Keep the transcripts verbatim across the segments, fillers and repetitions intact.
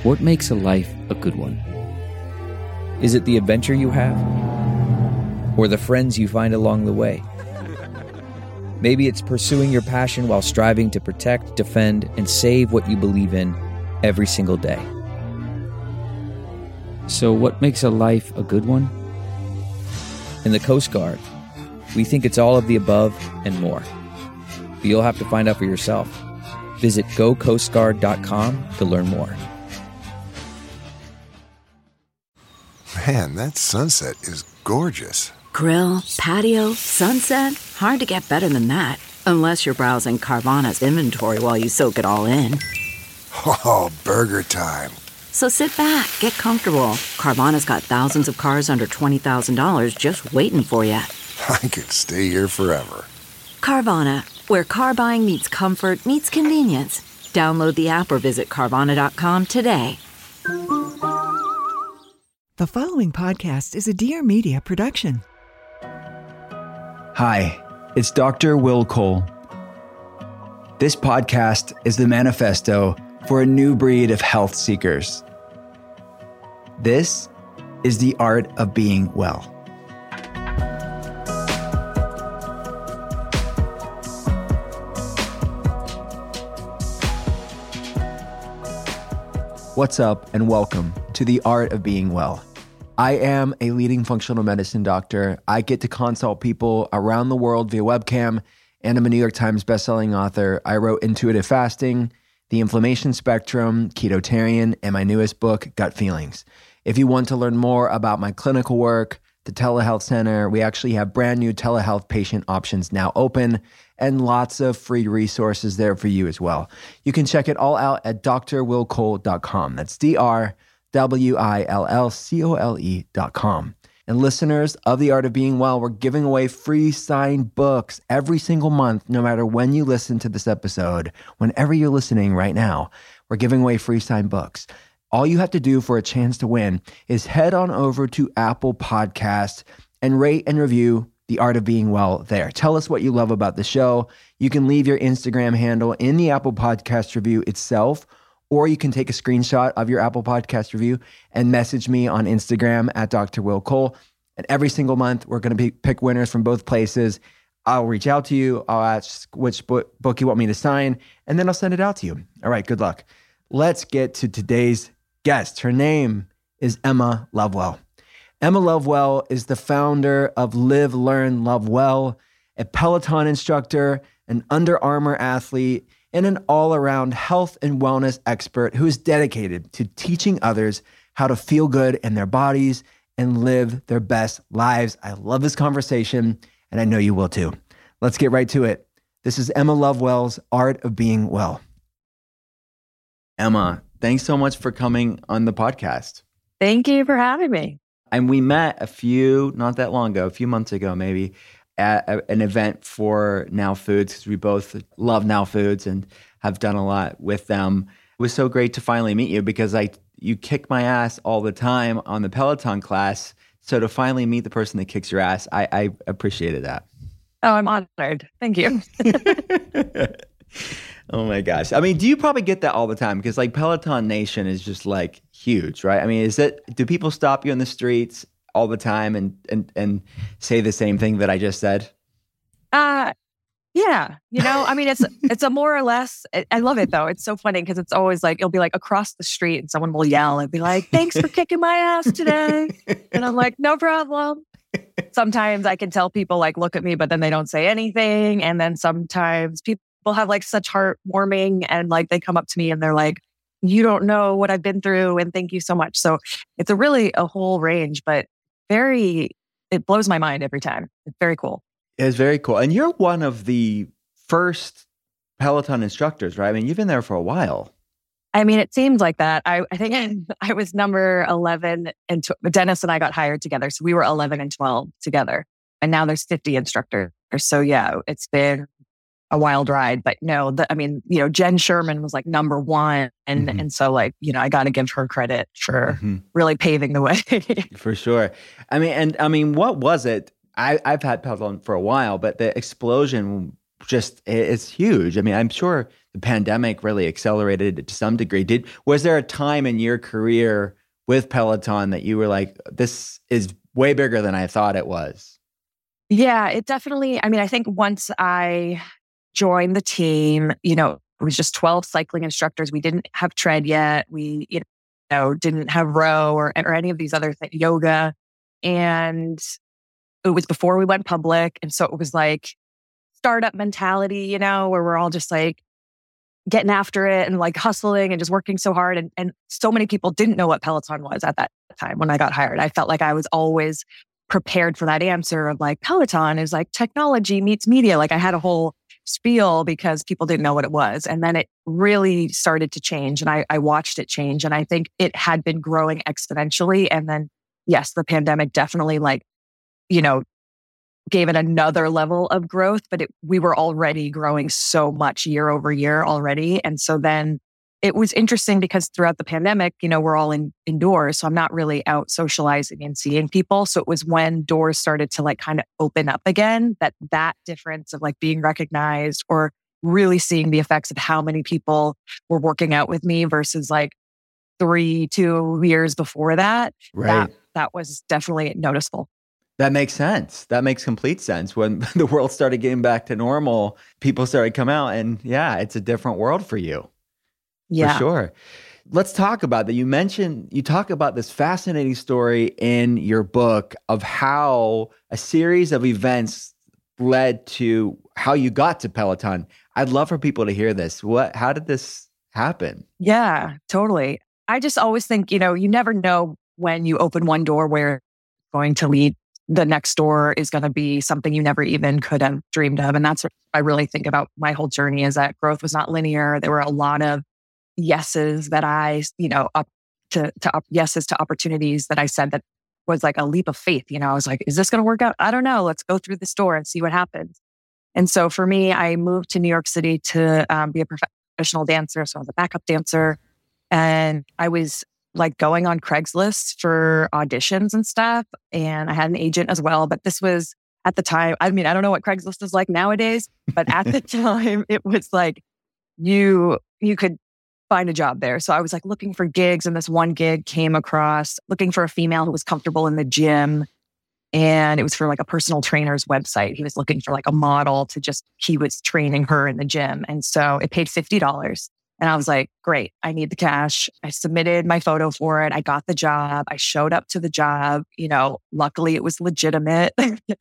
What makes a life a good one? Is it the adventure you have? Or the friends you find along the way? Maybe it's pursuing your passion while striving to protect, defend, and save what you believe in every single day. So what makes a life a good one? In the Coast Guard, we think it's all of the above and more. But you'll have to find out for yourself. Visit go coast guard dot com to learn more. Man, that sunset is gorgeous. Grill, patio, sunset. Hard to get better than that. Unless you're browsing Carvana's inventory while you soak it all in. Oh, burger time. So sit back, get comfortable. Carvana's got thousands of cars under twenty thousand dollars just waiting for you. I could stay here forever. Carvana, where car buying meets comfort, meets convenience. Download the app or visit Carvana dot com today. The following podcast is a Dear Media production. Hi, it's Doctor Will Cole. This podcast is the manifesto for a new breed of health seekers. This is the art of being well. What's up, and welcome to the art of being well. I am a leading functional medicine doctor. I get to consult people around the world via webcam, and I'm a New York Times bestselling author. I wrote Intuitive Fasting, The Inflammation Spectrum, Ketotarian, and my newest book, Gut Feelings. If you want to learn more about my clinical work, the telehealth center, we actually have brand new telehealth patient options now open, and lots of free resources there for you as well. You can check it all out at D R will cole dot com. That's D R W I L L C O L E dot com. And listeners of The Art of Being Well, we're giving away free signed books every single month, no matter when you listen to this episode. Whenever you're listening right now, we're giving away free signed books. All you have to do for a chance to win is head on over to Apple Podcasts and rate and review The Art of Being Well there. Tell us what you love about the show. You can leave your Instagram handle in the Apple Podcast review itself, or you can take a screenshot of your Apple Podcast review and message me on Instagram at Doctor Will Cole. And every single month, we're going to pick winners from both places. I'll reach out to you. I'll ask which book, book you want me to sign, and then I'll send it out to you. All right, good luck. Let's get to today's guest. Her name is Emma Lovewell. Emma Lovewell is the founder of Live, Learn, Love Well, a Peloton instructor, an Under Armour athlete, and an all-around health and wellness expert who is dedicated to teaching others how to feel good in their bodies and live their best lives. I love this conversation, and I know you will too. Let's get right to it. This is Emma Lovewell's Art of Being Well. Emma, thanks so much for coming on the podcast. Thank you for having me. And we met a few, not that long ago, a few months ago maybe, at a, an event for Now Foods, because we both love Now Foods and have done a lot with them. It was so great to finally meet you because I you kick my ass all the time on the Peloton class. So to finally meet the person that kicks your ass, I, I appreciated that. Oh, I'm honored. Thank you. Oh my gosh. I mean, do you probably get that all the time? Because like Peloton Nation is just like huge, right? I mean, is it, do people stop you in the streets all the time and and and say the same thing that I just said? Uh, yeah. You know, I mean, it's it's a more or less, I, I love it though. It's so funny because it's always like, it'll be like across the street and someone will yell and be like, thanks for kicking my ass today. And I'm like, no problem. Sometimes I can tell people like, look at me, but then they don't say anything. And then sometimes people have like such heartwarming and like they come up to me and they're like, you don't know what I've been through and thank you so much. So it's a really a whole range, but very, it blows my mind every time. It's very cool. It's very cool. And you're one of the first Peloton instructors, right? I mean, you've been there for a while. I mean, it seems like that. I, I think I was number eleven and tw- Dennis and I got hired together. So we were eleven and twelve together. And now there's fifty instructors. So yeah, it's been a wild ride. But no, the, I mean, you know, Jen Sherman was like number one. And mm-hmm. and so like, you know, I got to give her credit for mm-hmm. really paving the way. For sure. I mean, and I mean, what was it? I, I've had Peloton for a while, but the explosion just, it's huge. I mean, I'm sure the pandemic really accelerated it to some degree. Did, was there a time in your career with Peloton that you were like, this is way bigger than I thought it was? Yeah, it definitely, I mean, I think once I joined the team, you know, it was just twelve cycling instructors. We didn't have tread yet. We, you know, didn't have row or, or any of these other things, yoga. And it was before we went public. And so it was like startup mentality, you know, where we're all just like getting after it and like hustling and just working so hard. And, and so many people didn't know what Peloton was at that time when I got hired. I felt like I was always prepared for that answer of like, Peloton is like technology meets media. Like I had a whole spiel because people didn't know what it was. And then it really started to change. And I, I watched it change. And I think it had been growing exponentially. And then, yes, the pandemic definitely like, you know, gave it another level of growth, but it, we were already growing so much year over year already. And so then it was interesting because throughout the pandemic, you know, we're all in indoors. So I'm not really out socializing and seeing people. So it was when doors started to like kind of open up again, that that difference of like being recognized or really seeing the effects of how many people were working out with me versus like three, two years before that. Right. That, that was definitely noticeable. That makes sense. That makes complete sense. When the world started getting back to normal, people started to come out and yeah, it's a different world for you. Yeah. For sure. Let's talk about that. You mentioned, you talk about this fascinating story in your book of how a series of events led to how you got to Peloton. I'd love for people to hear this. What, how did this happen? Yeah, totally. I just always think, you know, you never know when you open one door where it's going to lead. The next door is going to be something you never even could have dreamed of. And that's what I really think about my whole journey is that growth was not linear. There were a lot of yeses that I, you know, up to, to up, yeses to opportunities that I said that was like a leap of faith. You know, I was like, is this going to work out? I don't know. Let's go through this door and see what happens. And so for me, I moved to New York City to um, be a professional dancer. So I was a backup dancer and I was like going on Craigslist for auditions and stuff. And I had an agent as well, but this was at the time, I mean, I don't know what Craigslist is like nowadays, but at the time it was like, you, you could find a job there. So I was like looking for gigs and this one gig came across looking for a female who was comfortable in the gym. And it was for like a personal trainer's website. He was looking for like a model to just, he was training her in the gym. And so it paid fifty dollars. And I was like, great, I need the cash. I submitted my photo for it. I got the job. I showed up to the job. You know, luckily it was legitimate.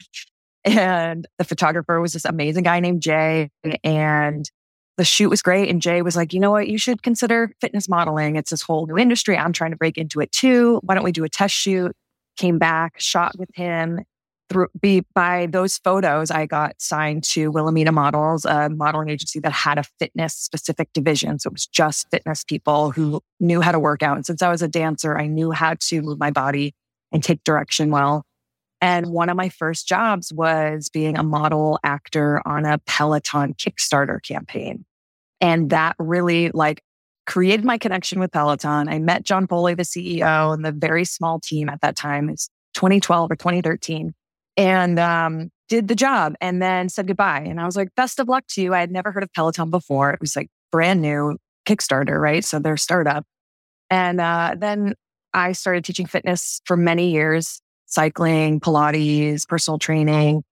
And the photographer was this amazing guy named Jay. And the shoot was great. And Jay was like, you know what, you should consider fitness modeling. It's this whole new industry. I'm trying to break into it too. Why don't we do a test shoot? Came back, shot with him. Through, be, by those photos, I got signed to Wilhelmina Models, a modeling agency that had a fitness specific division. So it was just fitness people who knew how to work out. And since I was a dancer, I knew how to move my body and take direction well. And one of my first jobs was being a model actor on a Peloton Kickstarter campaign. And that really like created my connection with Peloton. I met John Foley, the C E O, and the very small team at that time. It's twenty twelve or twenty thirteen. And um, did the job and then said goodbye. And I was like, best of luck to you. I had never heard of Peloton before. It was like brand new Kickstarter, right? So they're startup. And uh, then I started teaching fitness for many years, cycling, Pilates, personal training.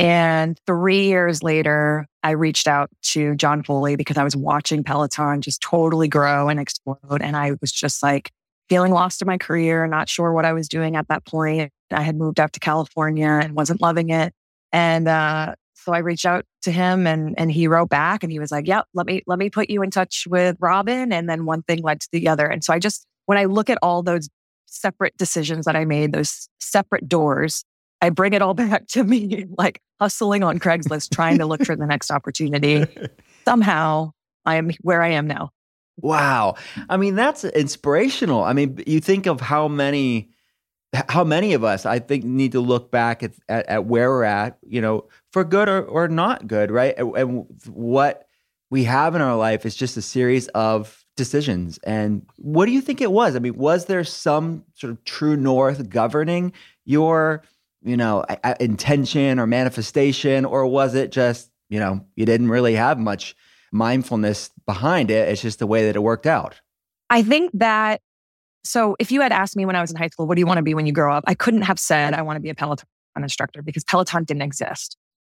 And three years later, I reached out to John Foley because I was watching Peloton just totally grow and explode. And I was just like feeling lost in my career, not sure what I was doing at that point. I had moved out to California and wasn't loving it. And uh, so I reached out to him and and he wrote back and he was like, yep, let me let me put you in touch with Robin. And then one thing led to the other. And so I just, when I look at all those separate decisions that I made, those separate doors, I bring it all back to me, like hustling on Craigslist, trying to look for the next opportunity. Somehow I am where I am now. Wow. I mean, that's inspirational. I mean, you think of how many, how many of us, I think, need to look back at, at, at where we're at, you know, for good or, or not good, right? And, and what we have in our life is just a series of decisions. And what do you think it was? I mean, was there some sort of true north governing your, you know, intention or manifestation, or was it just you know, you didn't really have much mindfulness behind it. It's just the way that it worked out. I think that, so if you had asked me when I was in high school, what do you want to be when you grow up? I couldn't have said I want to be a Peloton instructor because Peloton didn't exist.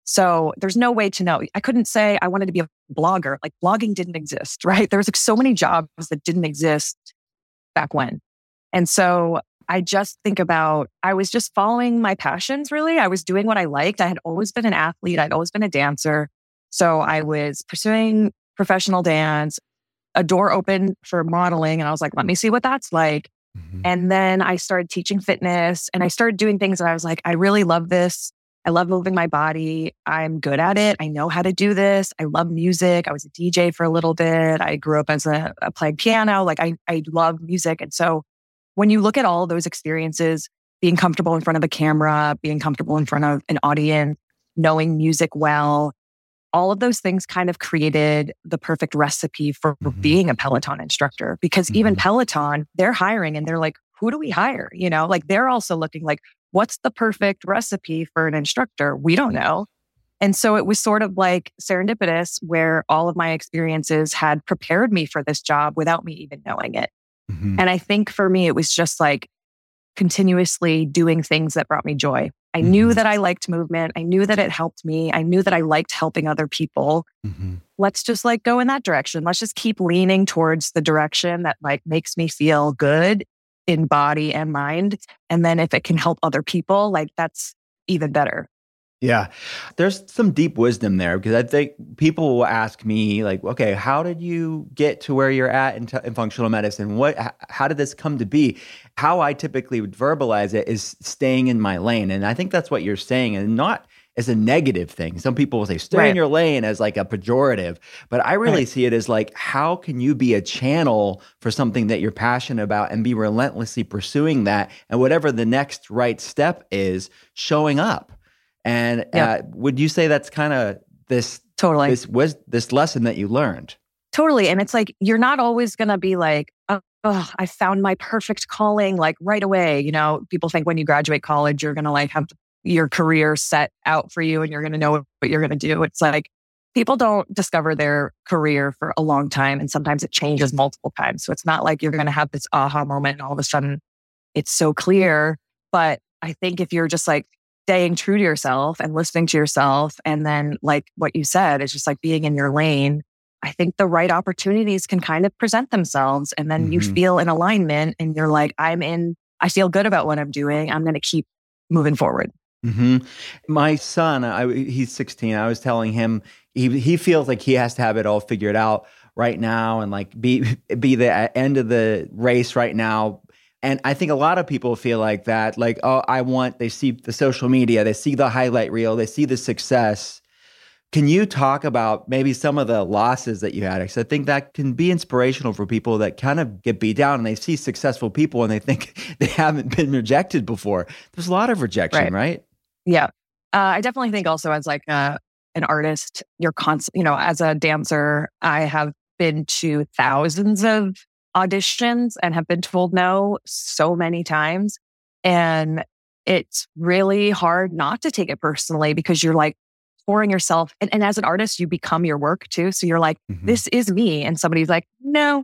So there's no way to know. I couldn't say I wanted to be a blogger. Like blogging didn't exist, right? There was like so many jobs that didn't exist back when. And so I just think about, I was just following my passions, really. I was doing what I liked. I had always been an athlete. I'd always been a dancer. So I was pursuing professional dance. A door opened for modeling. And I was like, let me see what that's like. Mm-hmm. And then I started teaching fitness and I started doing things that I was like, I really love this. I love moving my body. I'm good at it. I know how to do this. I love music. I was a D J for a little bit. I grew up as a, a playing piano. Like I, I love music. And so when you look at all those experiences, being comfortable in front of a camera, being comfortable in front of an audience, knowing music well, all of those things kind of created the perfect recipe for mm-hmm. being a Peloton instructor. Because mm-hmm. even Peloton, they're hiring and they're like, who do we hire? You know, like they're also looking like, what's the perfect recipe for an instructor? We don't know. And so it was sort of like serendipitous where all of my experiences had prepared me for this job without me even knowing it. Mm-hmm. And I think for me, it was just like continuously doing things that brought me joy. I mm-hmm. knew that I liked movement. I knew that it helped me. I knew that I liked helping other people. Mm-hmm. Let's just like go in that direction. Let's just keep leaning towards the direction that like makes me feel good in body and mind. And then if it can help other people, like that's even better. Yeah. There's some deep wisdom there because I think people will ask me like, okay, how did you get to where you're at in, t- in functional medicine? What, h- how did this come to be? How I typically would verbalize it is staying in my lane. And I think that's what you're saying and not as a negative thing. Some people will say stay right. in your lane as like a pejorative, but I really right. see it as like, how can you be a channel for something that you're passionate about and be relentlessly pursuing that? And whatever the next right step is, showing up. And yep. uh, would you say that's kind of this totally this was this lesson that you learned? Totally. And it's like, you're not always going to be like, oh, oh, I found my perfect calling like right away. You know, people think when you graduate college, you're going to like have your career set out for you and you're going to know what you're going to do. It's like people don't discover their career for a long time. And sometimes it changes multiple times. So it's not like you're going to have this aha moment and all of a sudden it's so clear. But I think if you're just like staying true to yourself and listening to yourself, and then like what you said is just like being in your lane, I think the right opportunities can kind of present themselves. And then mm-hmm. you feel in alignment and you're like, I'm in, I feel good about what I'm doing. I'm going to keep moving forward. Mm-hmm. My son, I, he's sixteen. I was telling him he he feels like he has to have it all figured out right now and like be be the end of the race right now. And I think a lot of people feel like that, like, oh, I want, they see the social media, they see the highlight reel, they see the success. Can you talk about maybe some of the losses that you had? Because I think that can be inspirational for people that kind of get beat down and they see successful people and they think they haven't been rejected before. There's a lot of rejection, right? right? Yeah. Uh, I definitely think also as like a, an artist, you're constant, you know, as a dancer, I have been to thousands of auditions and have been told no so many times. And it's really hard not to take it personally because you're like pouring yourself. And, and as an artist, you become your work too. So you're like, mm-hmm. this is me. And somebody's like, no,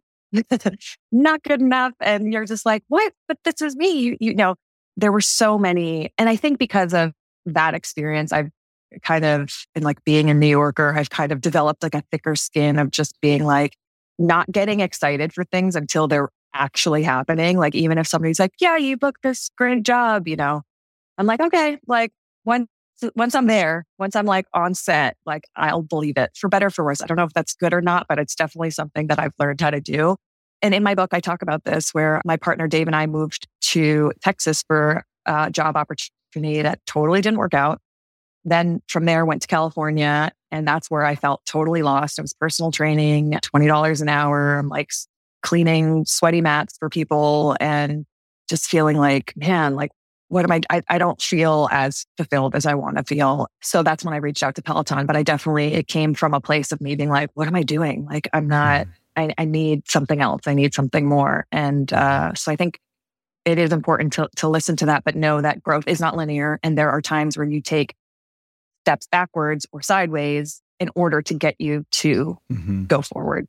not good enough. And you're just like, what? But this is me. You, you know, there were so many. And I think because of that experience, I've kind of, and like being a New Yorker, I've kind of developed like a thicker skin of just being like, not getting excited for things until they're actually happening. Like, even if somebody's like, yeah, you booked this great job, you know, I'm like, okay, like once, once I'm there, once I'm like on set, like I'll believe it for better or for worse. I don't know if that's good or not, but it's definitely something that I've learned how to do. And in my book, I talk about this where my partner, Dave, and I moved to Texas for a job opportunity that totally didn't work out. Then from there, went to California. And that's where I felt totally lost. It was personal training, twenty dollars an hour. I'm like cleaning sweaty mats for people and just feeling like, man, like, what am I, I, I don't feel as fulfilled as I want to feel. So that's when I reached out to Peloton. But I definitely, it came from a place of me being like, what am I doing? Like, I'm not, I, I need something else. I need something more. And uh, so I think it is important to, to listen to that, but know that growth is not linear. And there are times where you take steps backwards or sideways in order to get you to Mm-hmm. go forward.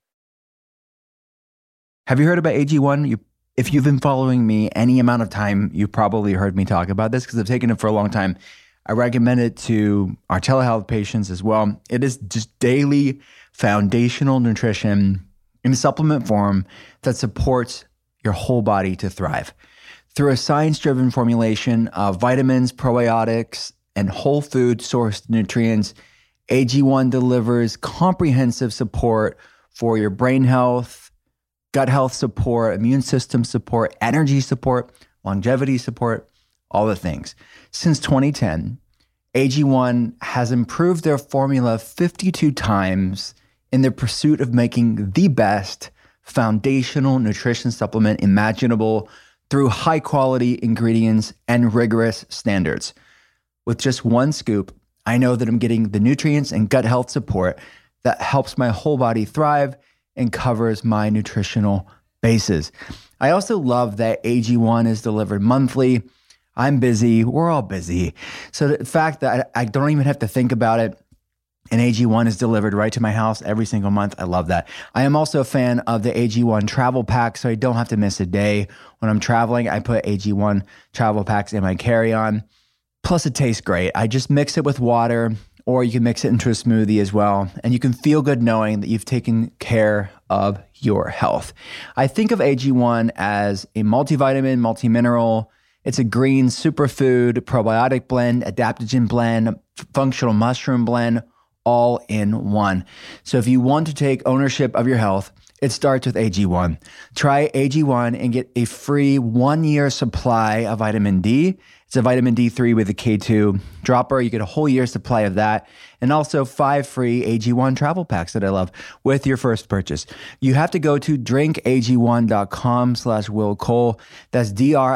Have you heard about A G one? You, if you've been following me any amount of time, you've probably heard me talk about this because I've taken it for a long time. I recommend it to our telehealth patients as well. It is just daily foundational nutrition in supplement form that supports your whole body to thrive. Through a science-driven formulation of vitamins, probiotics, and whole food sourced nutrients, A G one delivers comprehensive support for your brain health, gut health support, immune system support, energy support, longevity support, all the things. Since twenty ten, A G one has improved their formula fifty-two times in their pursuit of making the best foundational nutrition supplement imaginable through high quality ingredients and rigorous standards. With just one scoop, I know that I'm getting the nutrients and gut health support that helps my whole body thrive and covers my nutritional bases. I also love that A G one is delivered monthly. I'm busy. We're all busy. So the fact that I don't even have to think about it, and A G one is delivered right to my house every single month, I love that. I am also a fan of the A G one travel pack, so I don't have to miss a day. When I'm traveling, I put A G one travel packs in my carry-on. Plus, it tastes great. I just mix it with water, or you can mix it into a smoothie as well. And you can feel good knowing that you've taken care of your health. I think of A G one as a multivitamin, multimineral. It's a green superfood, probiotic blend, adaptogen blend, functional mushroom blend, all in one. So if you want to take ownership of your health, it starts with A G one. Try A G one and get a free one-year supply of vitamin D. It's a vitamin D three with a K two dropper. You get a whole year supply of that. And also five free A G one travel packs that I love with your first purchase. You have to go to drinkag1.com slash Will Cole. That's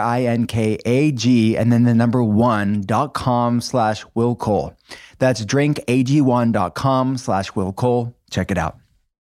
D-R-I-N-K-A-G and then the number one dot com slash Will Cole. That's drinkag1.com slash Will Cole. Check it out.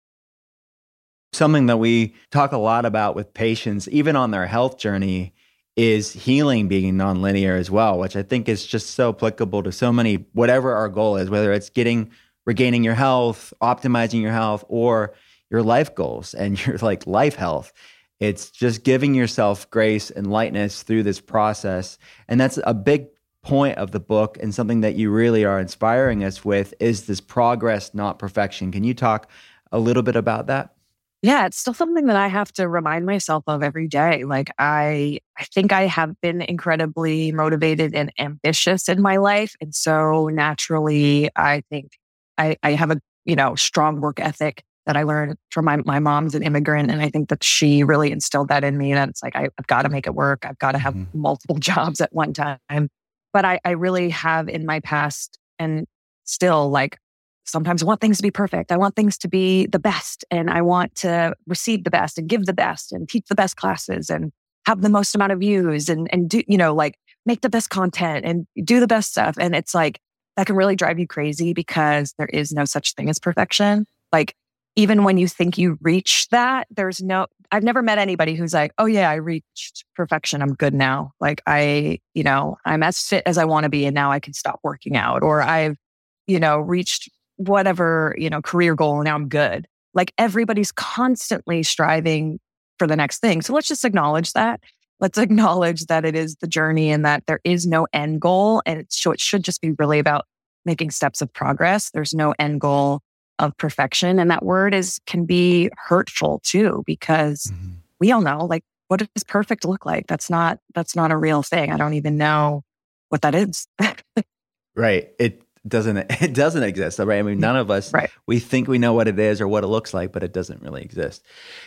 Something that we talk a lot about with patients, even on their health journey, is healing being nonlinear as well, which I think is just so applicable to so many, whatever our goal is, whether it's getting, regaining your health, optimizing your health, or your life goals and your like life health. It's just giving yourself grace and lightness through this process. And that's a big point of the book, and something that you really are inspiring us with is this progress, not perfection. Can you talk a little bit about that? Yeah, it's still something that I have to remind myself of every day. Like I, I think I have been incredibly motivated and ambitious in my life. And so naturally, I think I, I have a, you know, strong work ethic that I learned from my, my mom's an immigrant. And I think that she really instilled that in me. That it's like, I, I've got to make it work. I've got to have mm-hmm. multiple jobs at one time. But I, I really have in my past and still like, sometimes I want things to be perfect. I want things to be the best, and I want to receive the best and give the best and teach the best classes and have the most amount of views and, and do, you know, like make the best content and do the best stuff. And it's like, that can really drive you crazy because there is no such thing as perfection. Like even when you think you reach that, there's no, I've never met anybody who's like, oh yeah, I reached perfection. I'm good now. Like I, you know, I'm as fit as I want to be and now I can stop working out, or I've, you know, reached whatever, you know, career goal and now I'm good. Like everybody's constantly striving for the next thing. So let's just acknowledge that. Let's acknowledge that it is the journey and that there is no end goal. And it should, it should just be really about making steps of progress. There's no end goal of perfection. And that word is can be hurtful too, because mm-hmm. we all know, like, what does perfect look like? That's not, that's not a real thing. I don't even know what that is. Right. It doesn't, it doesn't exist. Right. I mean, none of us, right. we think we know what it is or what it looks like, but it doesn't really exist.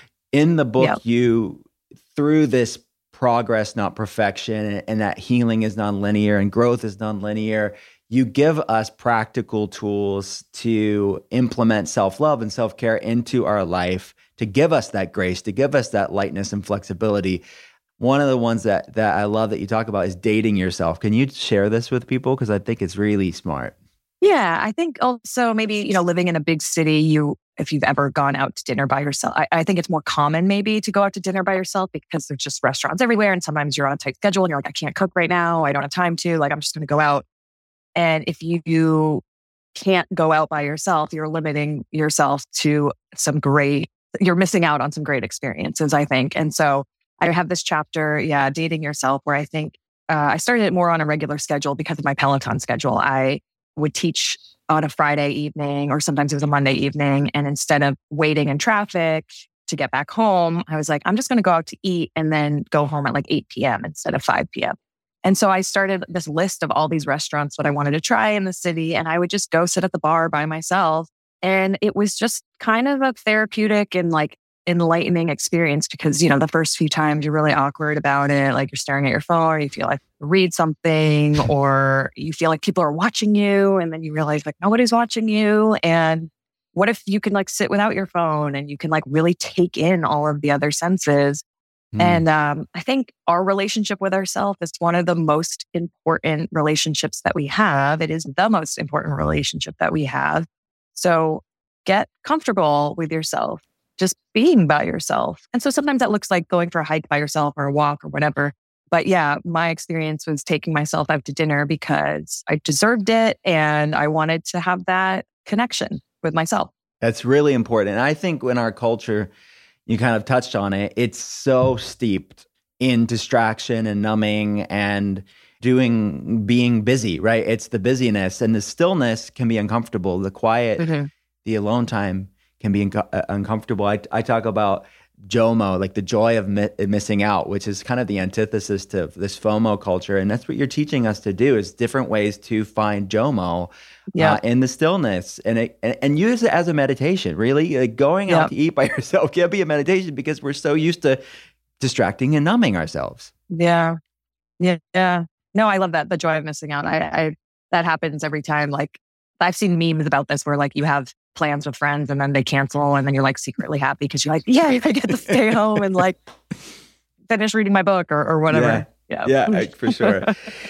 In the book, yep. you, through this progress, not perfection, and that healing is nonlinear and growth is nonlinear, you give us practical tools to implement self-love and self-care into our life, to give us that grace, to give us that lightness and flexibility. One of the ones that that I love that you talk about is dating yourself. Can you share this with people? Because I think it's really smart. Yeah, I think also maybe, you know, living in a big city, you, if you've ever gone out to dinner by yourself, I, I think it's more common maybe to go out to dinner by yourself because there's just restaurants everywhere. And sometimes you're on a tight schedule and you're like, I can't cook right now. I don't have time to, like, I'm just going to go out. And if you can't go out by yourself, you're limiting yourself to some great, you're missing out on some great experiences, I think. And so I have this chapter, yeah, dating yourself, where I think uh, I started it more on a regular schedule because of my Peloton schedule. I would teach on a Friday evening, or sometimes it was a Monday evening. And instead of waiting in traffic to get back home, I was like, I'm just going to go out to eat and then go home at like eight p.m. instead of five p.m. And so I started this list of all these restaurants that I wanted to try in the city. And I would just go sit at the bar by myself. And it was just kind of a therapeutic and like enlightening experience, because, you know, the first few times you're really awkward about it. Like you're staring at your phone, or you feel like read something, or you feel like people are watching you. And then you realize like nobody's watching you. And what if you can like sit without your phone and you can like really take in all of the other senses? Mm. And um, I think our relationship with ourselves is one of the most important relationships that we have. It is the most important relationship that we have. So get comfortable with yourself, just being by yourself. And so sometimes that looks like going for a hike by yourself or a walk or whatever. But yeah, my experience was taking myself out to dinner because I deserved it and I wanted to have that connection with myself. That's really important. And I think in our culture, you kind of touched on it, it's so steeped in distraction and numbing and doing, being busy, right? It's the busyness, and the stillness can be uncomfortable. The quiet, mm-hmm. the alone time can be un- uncomfortable. I, I talk about JOMO, like the joy of mi- missing out, which is kind of the antithesis to this FOMO culture. And that's what you're teaching us to do, is different ways to find JOMO yeah. uh, in the stillness, and, it, and and use it as a meditation, really. Like going out yeah. to eat by yourself can be a meditation, because we're so used to distracting and numbing ourselves. Yeah. Yeah. Yeah. No, I love that. The joy of missing out. I, I that happens every time. Like I've seen memes about this where like you have plans with friends and then they cancel, and then you're like secretly happy because you're like, yeah, I get to stay home and like finish reading my book or, or whatever. Yeah, yeah, yeah for sure.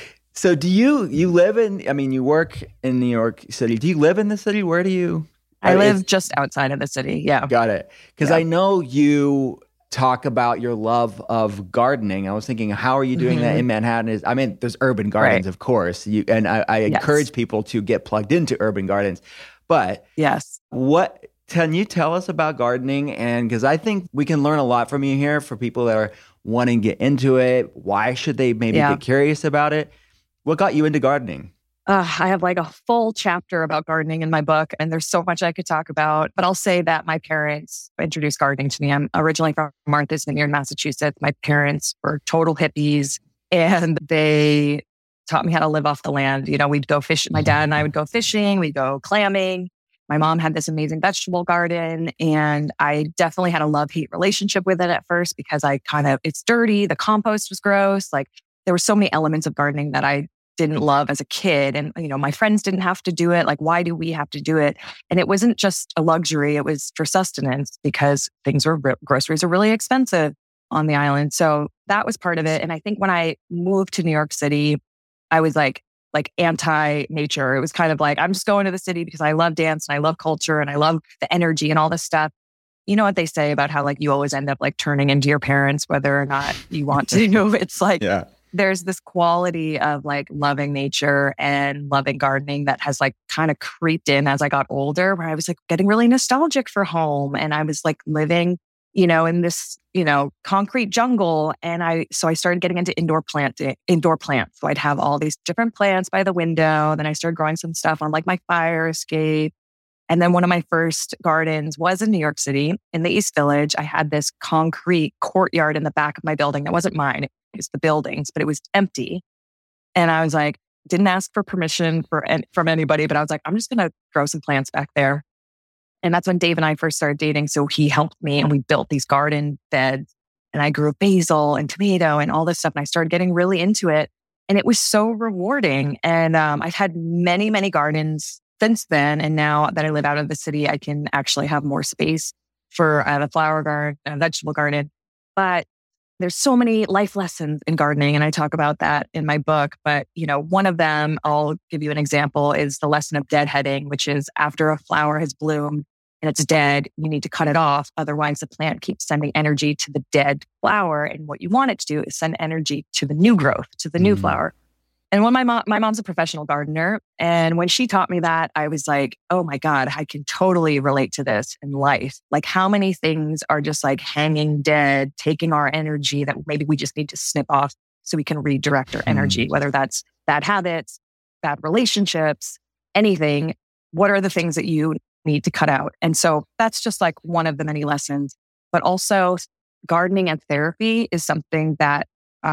So do you, you live in, I mean, you work in New York City. Do you live in the city? Where do you? I live is, just outside of the city. Yeah. Got it. Because yeah. I know you talk about your love of gardening. I was thinking, how are you doing mm-hmm. that in Manhattan? Is I mean, there's urban gardens, right. of course. You, and I, I yes. encourage people to get plugged into urban gardens. But yes, what can you tell us about gardening? And because I think we can learn a lot from you here for people that are wanting to get into it. Why should they maybe yeah. get curious about it? What got you into gardening? Uh, I have like a full chapter about gardening in my book, and there's so much I could talk about. But I'll say that my parents introduced gardening to me. I'm originally from Martha's Vineyard, Massachusetts. My parents were total hippies, and they taught me how to live off the land. You know, we'd go fish. My dad and I would go fishing. We'd go clamming. My mom had this amazing vegetable garden, and I definitely had a love-hate relationship with it at first, because I kind of, it's dirty. The compost was gross. Like there were so many elements of gardening that I didn't love as a kid. And, you know, my friends didn't have to do it. Like, why do we have to do it? And it wasn't just a luxury. It was for sustenance, because things were, groceries are really expensive on the island. So that was part of it. And I think when I moved to New York City, I was like, like anti-nature. It was kind of like, I'm just going to the city because I love dance and I love culture and I love the energy and all this stuff. You know what they say about how like you always end up like turning into your parents, whether or not you want to. It's like, yeah. There's this quality of like loving nature and loving gardening that has like kind of creeped in as I got older, where I was like getting really nostalgic for home. And I was like living, you know, in this, you know, concrete jungle. And I, so I started getting into indoor planting, indoor plants. So I'd have all these different plants by the window. Then I started growing some stuff on like my fire escape. And then one of my first gardens was in New York City in the East Village. I had this concrete courtyard in the back of my building that wasn't mine. It was the buildings, but it was empty. And I was like, didn't ask for permission for from anybody, but I was like, I'm just going to grow some plants back there. And that's when Dave and I first started dating. So he helped me and we built these garden beds, and I grew basil and tomato and all this stuff. And I started getting really into it, and it was so rewarding. And um, I've had many, many gardens since then. And now that I live out of the city, I can actually have more space for uh, a flower garden, a vegetable garden. But there's so many life lessons in gardening, and I talk about that in my book. But, you know, one of them, I'll give you an example, is the lesson of deadheading, which is after a flower has bloomed and it's dead, you need to cut it off. Otherwise, the plant keeps sending energy to the dead flower. And what you want it to do is send energy to the new growth, to the new mm. flower. And when my mom, my mom's a professional gardener. And when she taught me that, I was like, oh my God, I can totally relate to this in life. Like how many things are just like hanging dead, taking our energy that maybe we just need to snip off so we can redirect our energy, mm. whether that's bad habits, bad relationships, anything. What are the things that you need to cut out? And so that's just like one of the many lessons. But also gardening and therapy is something that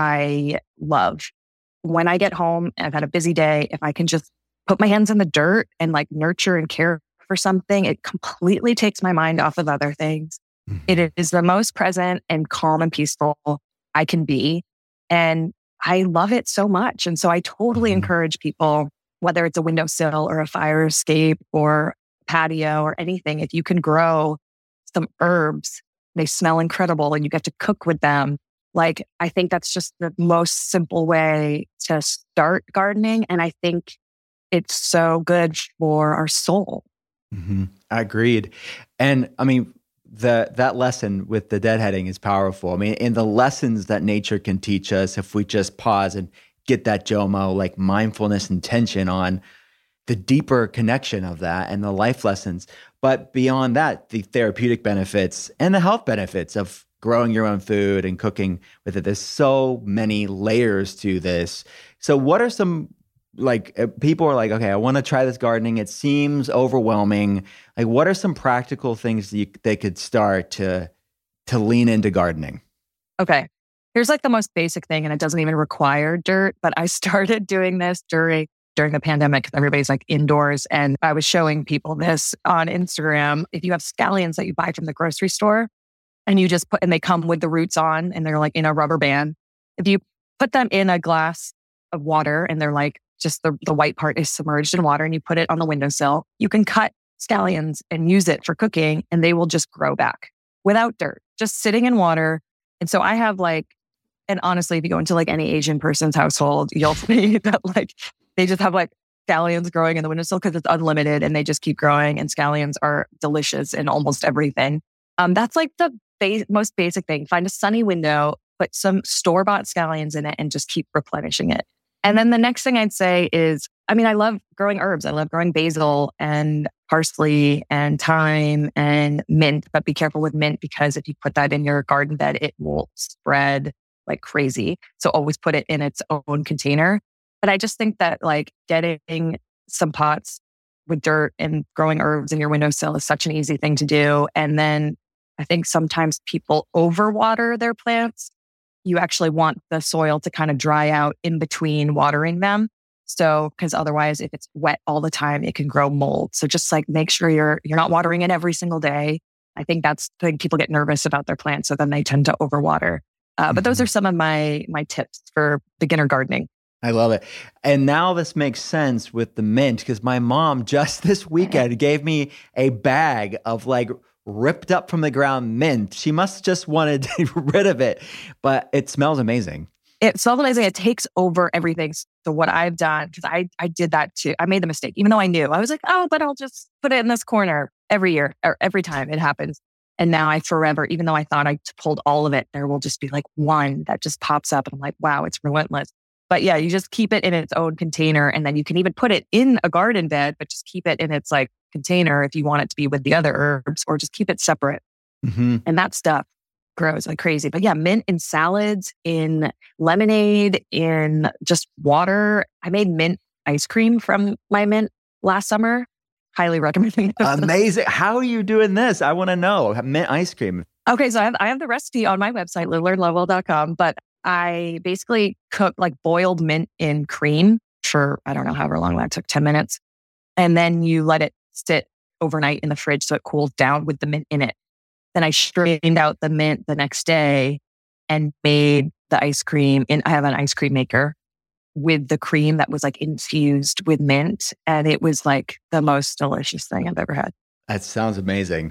I love. When I get home, I've had a busy day, if I can just put my hands in the dirt and like nurture and care for something, it completely takes my mind off of other things. Mm-hmm. It is the most present and calm and peaceful I can be. And I love it so much. And so I totally mm-hmm. encourage people, whether it's a windowsill or a fire escape or patio or anything, if you can grow some herbs, they smell incredible and you get to cook with them. Like, I think that's just the most simple way to start gardening. And I think it's so good for our soul. Mm-hmm. Agreed. And I mean, the that lesson with the deadheading is powerful. I mean, and the lessons that nature can teach us if we just pause and get that JOMO, like mindfulness and tension on the deeper connection of that and the life lessons. But beyond that, the therapeutic benefits and the health benefits of growing your own food and cooking with it. There's so many layers to this. So what are some, like, people are like, okay, I want to try this gardening. It seems overwhelming. Like, what are some practical things that you, they could start to, to lean into gardening? Okay. Here's like the most basic thing, and it doesn't even require dirt, but I started doing this during during the pandemic because everybody's like indoors. And I was showing people this on Instagram. If you have scallions that you buy from the grocery store, and you just put, and they come with the roots on and they're like in a rubber band. If you put them in a glass of water and they're like, just the, the white part is submerged in water and you put it on the windowsill, you can cut scallions and use it for cooking and they will just grow back without dirt, just sitting in water. And so I have like, and honestly, if you go into like any Asian person's household, you'll see that like, they just have like scallions growing in the windowsill because it's unlimited and they just keep growing, and scallions are delicious in almost everything. Um, that's like the Ba- most basic thing. Find a sunny window, put some store-bought scallions in it and just keep replenishing it. And then the next thing I'd say is, I mean, I love growing herbs. I love growing basil and parsley and thyme and mint, but be careful with mint because if you put that in your garden bed, it will spread like crazy. So always put it in its own container. But I just think that like getting some pots with dirt and growing herbs in your windowsill is such an easy thing to do. And then I think sometimes people overwater their plants. You actually want the soil to kind of dry out in between watering them. So, because otherwise, if it's wet all the time, it can grow mold. So just like make sure you're you're not watering it every single day. I think that's the thing. People get nervous about their plants, so then they tend to overwater. Uh, but those are some of my my tips for beginner gardening. I love it. And now this makes sense with the mint because my mom just this weekend gave me a bag of like ripped up from the ground mint. She must just wanted to get rid of it, but it smells amazing. It smells amazing. It takes over everything. So what I've done, because I, I did that too. I made the mistake, even though I knew. I was like, oh, but I'll just put it in this corner every year or every time it happens. And now I forever, even though I thought I pulled all of it, there will just be like one that just pops up. And I'm like, wow, it's relentless. But yeah, you just keep it in its own container. And then you can even put it in a garden bed, but just keep it in its like container if you want it to be with the other herbs, or just keep it separate. Mm-hmm. And that stuff grows like crazy. But yeah, mint in salads, in lemonade, in just water. I made mint ice cream from my mint last summer. Highly recommending it. Amazing. How are you doing this? I want to know. Mint ice cream. Okay, so I have, I have the recipe on my website, lillard lovewell dot com, but I basically cooked like boiled mint in cream for, I don't know, however long that took, ten minutes. And then you let it sit overnight in the fridge so it cools down with the mint in it. Then I strained out the mint the next day and made the ice cream. And I have an ice cream maker with the cream that was like infused with mint. And it was like the most delicious thing I've ever had. That sounds amazing.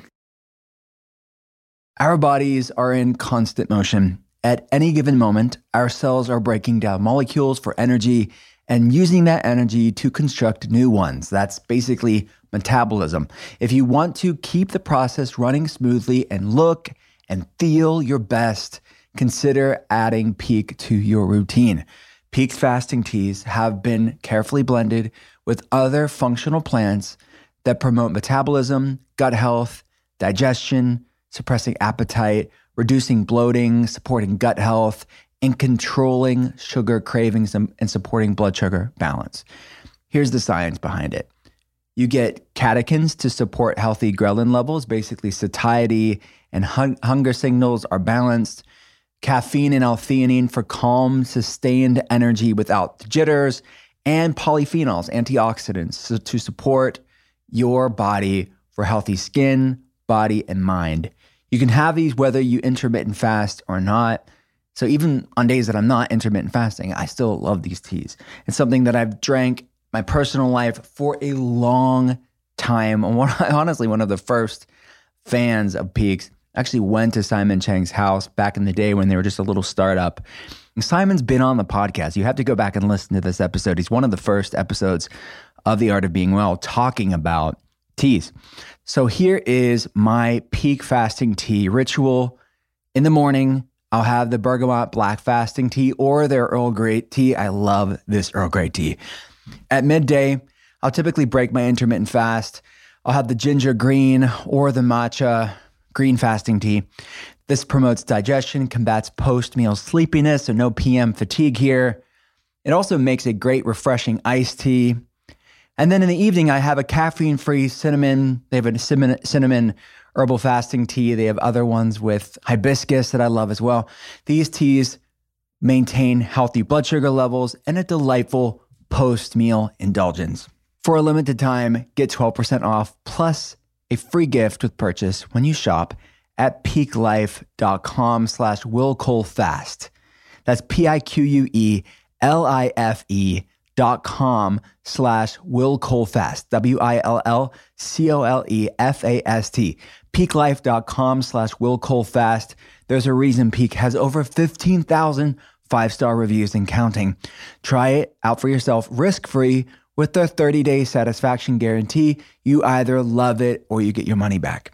Our bodies are in constant motion. At any given moment, our cells are breaking down molecules for energy and using that energy to construct new ones. That's basically metabolism. If you want to keep the process running smoothly and look and feel your best, consider adding Peak to your routine. Peak's fasting teas have been carefully blended with other functional plants that promote metabolism, gut health, digestion, suppressing appetite, reducing bloating, supporting gut health, and controlling sugar cravings and, and supporting blood sugar balance. Here's the science behind it. You get catechins to support healthy ghrelin levels. Basically, satiety and hun- hunger signals are balanced. Caffeine and L-theanine for calm, sustained energy without the jitters. And polyphenols, antioxidants, so to support your body for healthy skin, body, and mind. You can have these whether you intermittent fast or not. So even on days that I'm not intermittent fasting, I still love these teas. It's something that I've drank my personal life for a long time. And one, honestly, one of the first fans of Peaks actually went to Simon Chang's house back in the day when they were just a little startup. And Simon's been on the podcast. You have to go back and listen to this episode. He's one of the first episodes of The Art of Being Well talking about teas. So here is my peak fasting tea ritual. In the morning, I'll have the bergamot black fasting tea or their Earl Grey tea. I love this Earl Grey tea. At midday, I'll typically break my intermittent fast. I'll have the ginger green or the matcha green fasting tea. This promotes digestion, combats post-meal sleepiness, so no P M fatigue here. It also makes a great refreshing iced tea. And then in the evening, I have a caffeine-free cinnamon. They have a cinnamon, cinnamon herbal fasting tea. They have other ones with hibiscus that I love as well. These teas maintain healthy blood sugar levels and a delightful post-meal indulgence. For a limited time, get twelve percent off plus a free gift with purchase when you shop at peaklife.com slash willcolefast. That's P-I-Q-U-E-L-I-F-E dot com slash willcolefast. W-I-L-L-C-O-L-E-F-A-S-T. peaklife.com slash willcolefast. There's a reason Peak has over fifteen thousand five-star reviews and counting. Try it out for yourself risk-free with their thirty-day satisfaction guarantee. You either love it or you get your money back.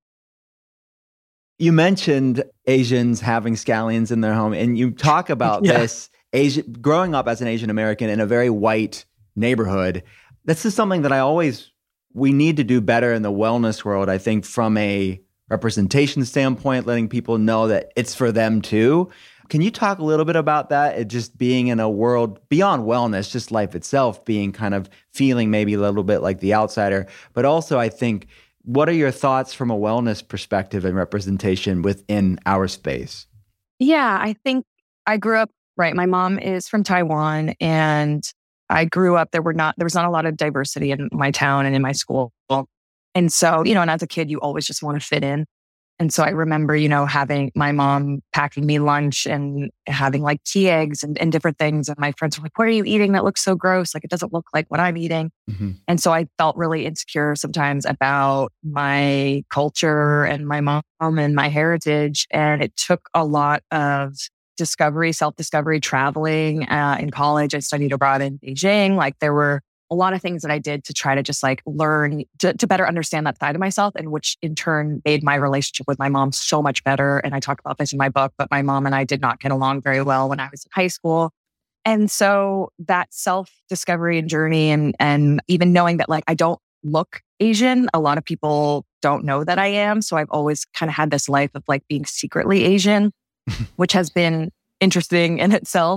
You mentioned Asians having scallions in their home, and you talk about Yeah. this Asian, growing up as an Asian American in a very white neighborhood. This is something that I always, we need to do better in the wellness world, I think, from a representation standpoint, letting people know that it's for them too. Can you talk a little bit about that? It just being in a world beyond wellness, just life itself, being kind of feeling maybe a little bit like the outsider. But also, I think, what are your thoughts from a wellness perspective and representation within our space? Yeah, I think I grew up, right. My mom is from Taiwan, and I grew up, there were not, there was not a lot of diversity in my town and in my school. And so, you know, and as a kid, you always just want to fit in. And so I remember, you know, having my mom packing me lunch and having like tea eggs and, and different things. And my friends were like, what are you eating? That looks so gross. Like, it doesn't look like what I'm eating. Mm-hmm. And so I felt really insecure sometimes about my culture and my mom and my heritage. And it took a lot of discovery, self-discovery, traveling. Uh, in college, I studied abroad in Beijing. Like, there were a lot of things that I did to try to just like learn to, to better understand that side of myself, and which in turn made my relationship with my mom so much better. And I talk about this in my book, but my mom and I did not get along very well when I was in high school. And so that self-discovery and journey, and, and even knowing that like I don't look Asian, a lot of people don't know that I am. So I've always kind of had this life of like being secretly Asian, which has been interesting in itself.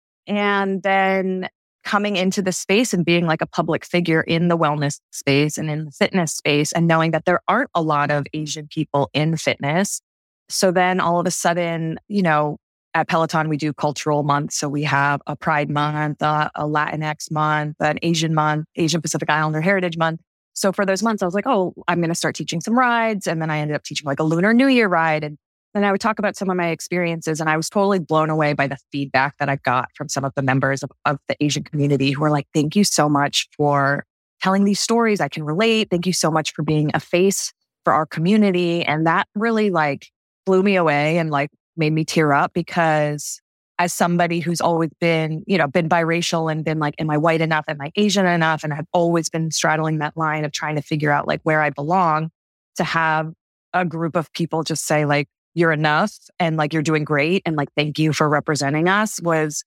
And then coming into the space and being like a public figure in the wellness space and in the fitness space, and knowing that there aren't a lot of Asian people in fitness. So then all of a sudden, you know, at Peloton, we do cultural months. So we have a Pride Month, uh, a Latinx month, an Asian month, Asian Pacific Islander Heritage Month. So for those months, I was like, oh, I'm going to start teaching some rides. And then I ended up teaching like a Lunar New Year ride. And then I would talk about some of my experiences, and I was totally blown away by the feedback that I got from some of the members of, of the Asian community who were like, thank you so much for telling these stories. I can relate. Thank you so much for being a face for our community. And that really like blew me away and like made me tear up, because as somebody who's always been, you know, been biracial and been like, am I white enough? Am I Asian enough? And I've always been straddling that line of trying to figure out like where I belong, to have a group of people just say like, you're enough and like you're doing great and like thank you for representing us, was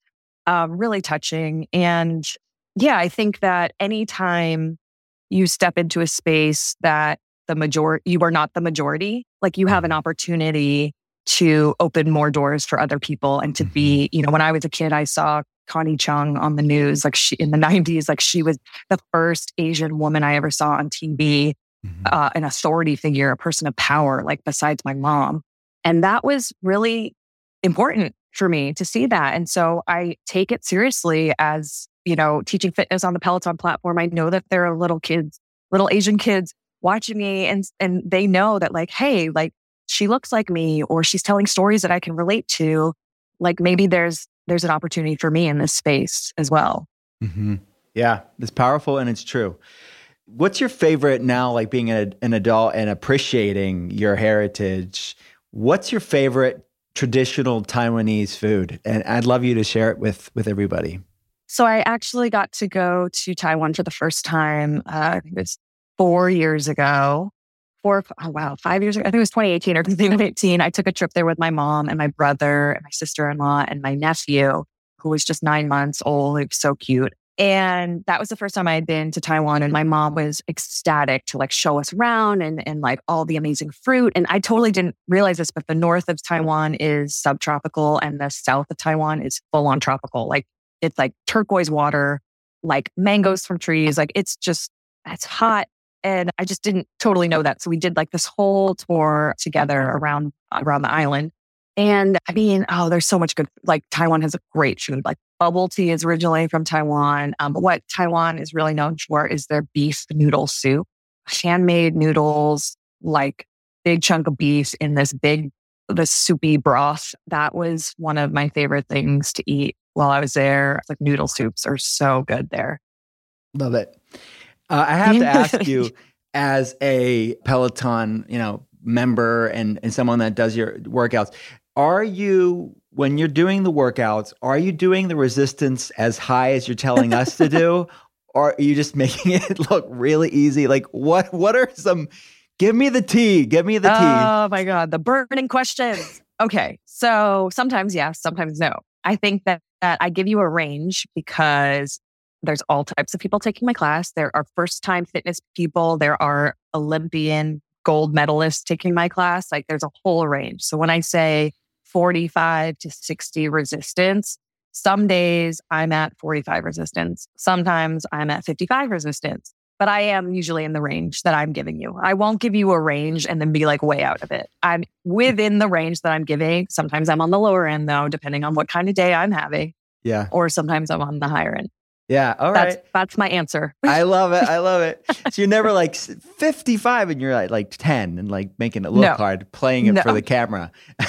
um, really touching. And yeah, I think that anytime you step into a space that the majority, you are not the majority, like you have an opportunity to open more doors for other people and to be, you know, when I was a kid, I saw Connie Chung on the news, like she in the nineties, like she was the first Asian woman I ever saw on T V, mm-hmm. uh, an authority figure, a person of power, like besides my mom. And that was really important for me to see that. And so I take it seriously as, you know, teaching fitness on the Peloton platform. I know that there are little kids, little Asian kids watching me and, and they know that like, hey, like she looks like me or she's telling stories that I can relate to. Like maybe there's, there's an opportunity for me in this space as well. Mm-hmm. Yeah, it's powerful and it's true. What's your favorite now, like being a, an adult and appreciating your heritage? What's your favorite traditional Taiwanese food? And I'd love you to share it with, with everybody. So I actually got to go to Taiwan for the first time. Uh, it was four years ago. Four, oh wow, five years ago. I think it was twenty eighteen or twenty eighteen. I took a trip there with my mom and my brother and my sister-in-law and my nephew, who was just nine months old. He was so cute. And that was the first time I had been to Taiwan. And my mom was ecstatic to like show us around and, and like all the amazing fruit. And I totally didn't realize this, but the north of Taiwan is subtropical and the south of Taiwan is full on tropical. Like it's like turquoise water, like mangoes from trees. Like it's just, it's hot. And I just didn't totally know that. So we did like this whole tour together around, around the island. And I mean, oh, there's so much good, like Taiwan has a great food. Like bubble tea is originally from Taiwan. Um, but what Taiwan is really known for is their beef noodle soup, handmade noodles, like big chunk of beef in this big, this soupy broth. That was one of my favorite things to eat while I was there. Like noodle soups are so good there. Love it. Uh, I have to ask you, as a Peloton, you know, member and, and someone that does your workouts, are you, when you're doing the workouts, are you doing the resistance as high as you're telling us to do? Or are you just making it look really easy? Like what, what are some, give me the tea, give me the tea. Oh my God, the burning questions. Okay. So sometimes yes, sometimes no. I think that, that I give you a range because there's all types of people taking my class. There are first-time fitness people. There are Olympian gold medalists taking my class. Like there's a whole range. So when I say forty-five to sixty resistance, some days I'm at forty-five resistance. Sometimes I'm at fifty-five resistance. But I am usually in the range that I'm giving you. I won't give you a range and then be like way out of it. I'm within the range that I'm giving. Sometimes I'm on the lower end though, depending on what kind of day I'm having. Yeah. Or sometimes I'm on the higher end. Yeah. All right. That's, that's my answer. I love it. I love it. So you're never like fifty-five and you're at like ten and like making it look no. hard, playing it no. for the camera.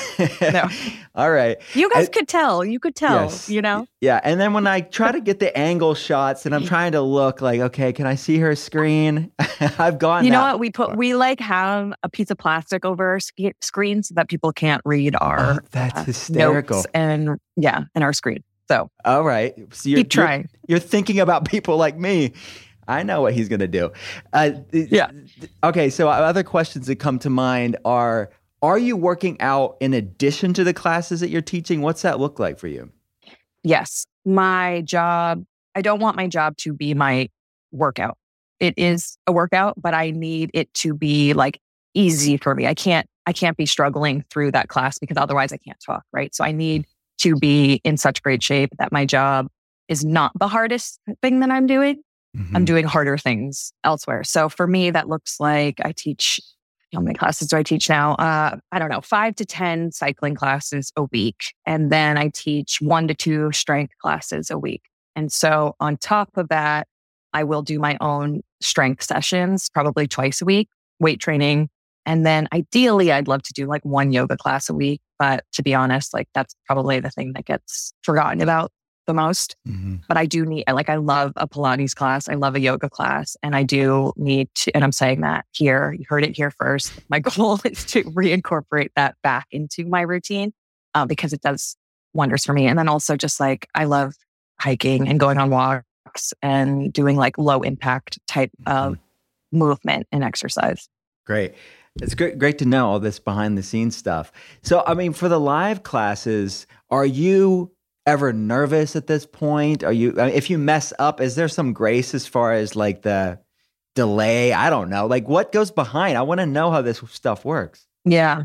No. All right. You guys I, could tell. You could tell, yes. you know? Yeah. And then when I try to get the angle shots and I'm trying to look like, okay, can I see her screen? I've gone You know that what? We put, far. we like have a piece of plastic over our sk- screen so that people can't read our oh, that's uh, hysterical. notes and yeah, and our screen. So, all right. So you're, keep trying. You're, you're thinking about people like me. I know what he's going to do. Uh, yeah. Okay. So other questions that come to mind are, are you working out in addition to the classes that you're teaching? What's that look like for you? Yes. My job, I don't want my job to be my workout. It is a workout, but I need it to be like easy for me. I can't, I can't be struggling through that class because otherwise I can't talk. Right. So I need to be in such great shape that my job is not the hardest thing that I'm doing. Mm-hmm. I'm doing harder things elsewhere. So for me, that looks like I teach, how many classes do I teach now? Uh, I don't know, five to ten cycling classes a week. And then I teach one to two strength classes a week. And so on top of that, I will do my own strength sessions, probably twice a week, weight training. And then ideally, I'd love to do like one yoga class a week. But to be honest, like that's probably the thing that gets forgotten about the most. Mm-hmm. But I do need, like, I love a Pilates class. I love a yoga class. And I do need to, and I'm saying that here, you heard it here first. My goal is to reincorporate that back into my routine uh, because it does wonders for me. And then also just like, I love hiking and going on walks and doing like low impact type mm-hmm. of movement and exercise. Great. It's great, great to know all this behind the scenes stuff. So, I mean, for the live classes, are you ever nervous at this point? Are you, I mean, if you mess up, is there some grace as far as like the delay? I don't know. Like what goes behind? I want to know how this stuff works. Yeah.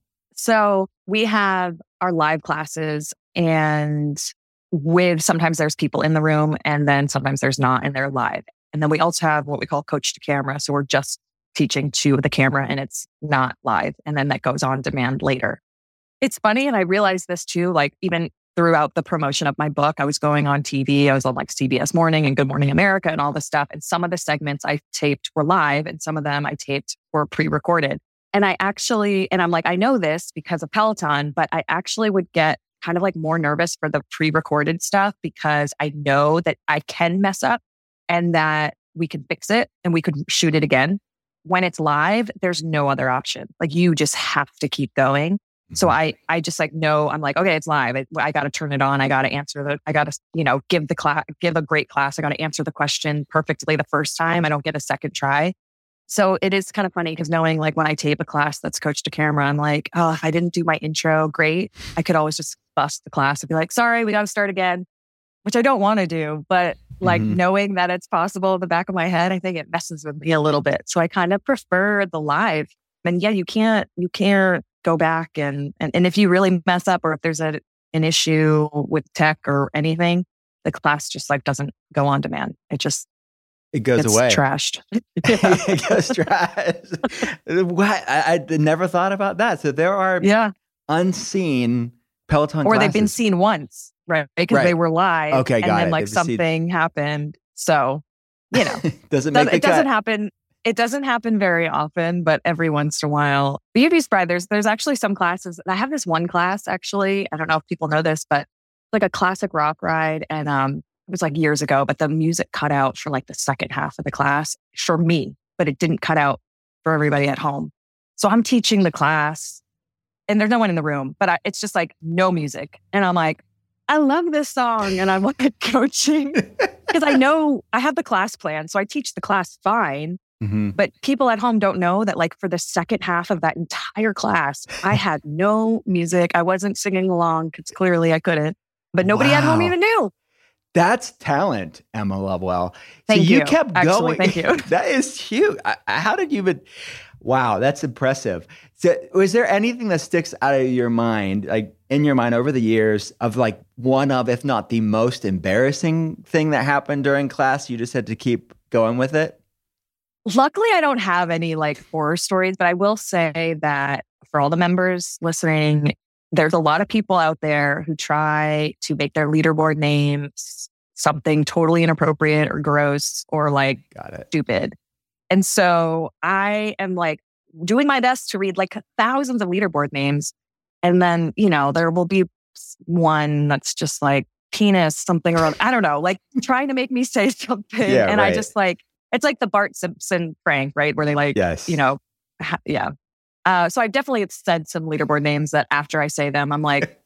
So we have our live classes, and with sometimes there's people in the room, and then sometimes there's not, and they're live. And then we also have what we call coach to camera. So we're just teaching to the camera and it's not live. And then that goes on demand later. It's funny. And I realized this too, like even throughout the promotion of my book, I was going on T V. I was on like C B S Morning and Good Morning America and all this stuff. And some of the segments I taped were live and some of them I taped were pre-recorded. And I actually, and I'm like, I know this because of Peloton, but I actually would get kind of like more nervous for the pre-recorded stuff because I know that I can mess up and that we can fix it and we could shoot it again. When it's live, there's no other option. Like you just have to keep going. So I, I just like, no, I'm like, okay, it's live. I, I got to turn it on. I got to answer the, I got to, you know, give the class, give a great class. I got to answer the question perfectly the first time. I don't get a second try. So it is kind of funny because knowing like when I tape a class that's coach to camera, I'm like, oh, I didn't do my intro. Great. I could always just bust the class and be like, sorry, we got to start again, which I don't want to do. But like mm-hmm. knowing that it's possible in the back of my head, I think it messes with me a little bit. So I kind of prefer the live. And yeah, you can't, you can't go back and, and, and if you really mess up or if there's a, an issue with tech or anything, the class just like doesn't go on demand. It just, It goes it's away. Trashed. It goes trashed. What? I, I never thought about that. So there are yeah. unseen Peloton or classes. they've been seen once, right? Because right. they were live. Okay, got and then it. like They've something seen... happened. So, you know, doesn't make it the doesn't cut. happen. It doesn't happen very often, but every once in a while. But you'd be surprised. There's there's actually some classes. I have this one class actually. I don't know if people know this, but like a classic rock ride, and um. It was like years ago, but the music cut out for like the second half of the class for me, but it didn't cut out for everybody at home. So I'm teaching the class and there's no one in the room, but I, it's just like no music. And I'm like, I love this song. And I'm like coaching because I know I have the class plan. So I teach the class fine, mm-hmm. but people at home don't know that like for the second half of that entire class, I had no music. I wasn't singing along because clearly I couldn't, but nobody wow. at home even knew. That's talent, Emma Lovewell. Thank so you. you. kept Actually, going. Thank you. That is huge. I, how did you even? Wow, that's impressive. So, was there anything that sticks out of your mind, like in your mind over the years, of like one of, if not the most embarrassing thing that happened during class? You just had to keep going with it. Luckily, I don't have any like horror stories, but I will say that for all the members listening, there's a lot of people out there who try to make their leaderboard names something totally inappropriate or gross or like Got it. stupid. And so I am like doing my best to read like thousands of leaderboard names. And then, you know, there will be one that's just like penis, something or I don't know, like trying to make me say something. Yeah, and right. I just like, it's like the Bart Simpson prank, right? Where they like, yes. you know, ha- yeah. Uh, so I've definitely said some leaderboard names that after I say them, I'm like,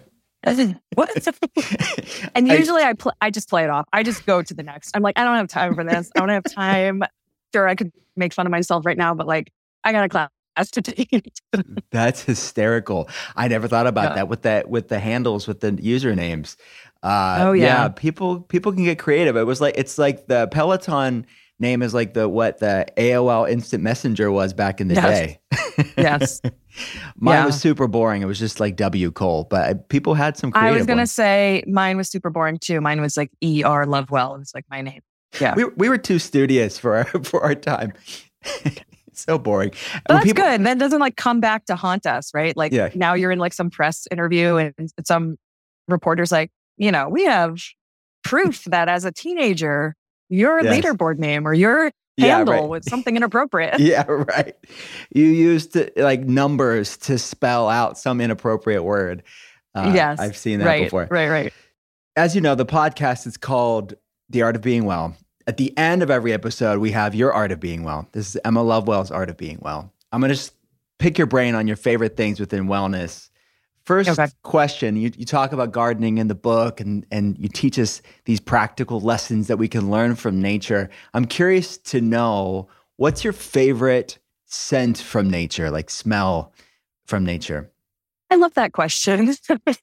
what? And usually I, I, pl- I just play it off. I just go to the next. I'm like, I don't have time for this. I don't have time. Sure, I could make fun of myself right now, but like, I got a class to take. That's hysterical. I never thought about yeah. that with that with the handles, with the usernames. Uh, oh yeah. yeah, people people can get creative. It was like it's like the Peloton name is like the what the A O L Instant Messenger was back in the yes. day. Yes. Mine yeah. was super boring. It was just like W Cole, but people had some creative I was going to ones. say mine was super boring too. Mine was like E R Lovewell. It was like my name. Yeah. We we were too studious for our, for our time. So boring. But that's people, good. That doesn't like come back to haunt us, right? Like yeah. now you're in like some press interview and some reporter's like, you know, we have proof that as a teenager, your yes. leaderboard name or your yeah, handle right. was something inappropriate. Yeah, right. You used like numbers to spell out some inappropriate word. Uh, yes. I've seen that right, before. Right, right. As you know, the podcast is called The Art of Being Well. At the end of every episode, we have your Art of Being Well. This is Emma Lovewell's Art of Being Well. I'm going to just pick your brain on your favorite things within wellness. First okay. question, you, you talk about gardening in the book and, and you teach us these practical lessons that we can learn from nature. I'm curious to know, what's your favorite scent from nature, like smell from nature? I love that question.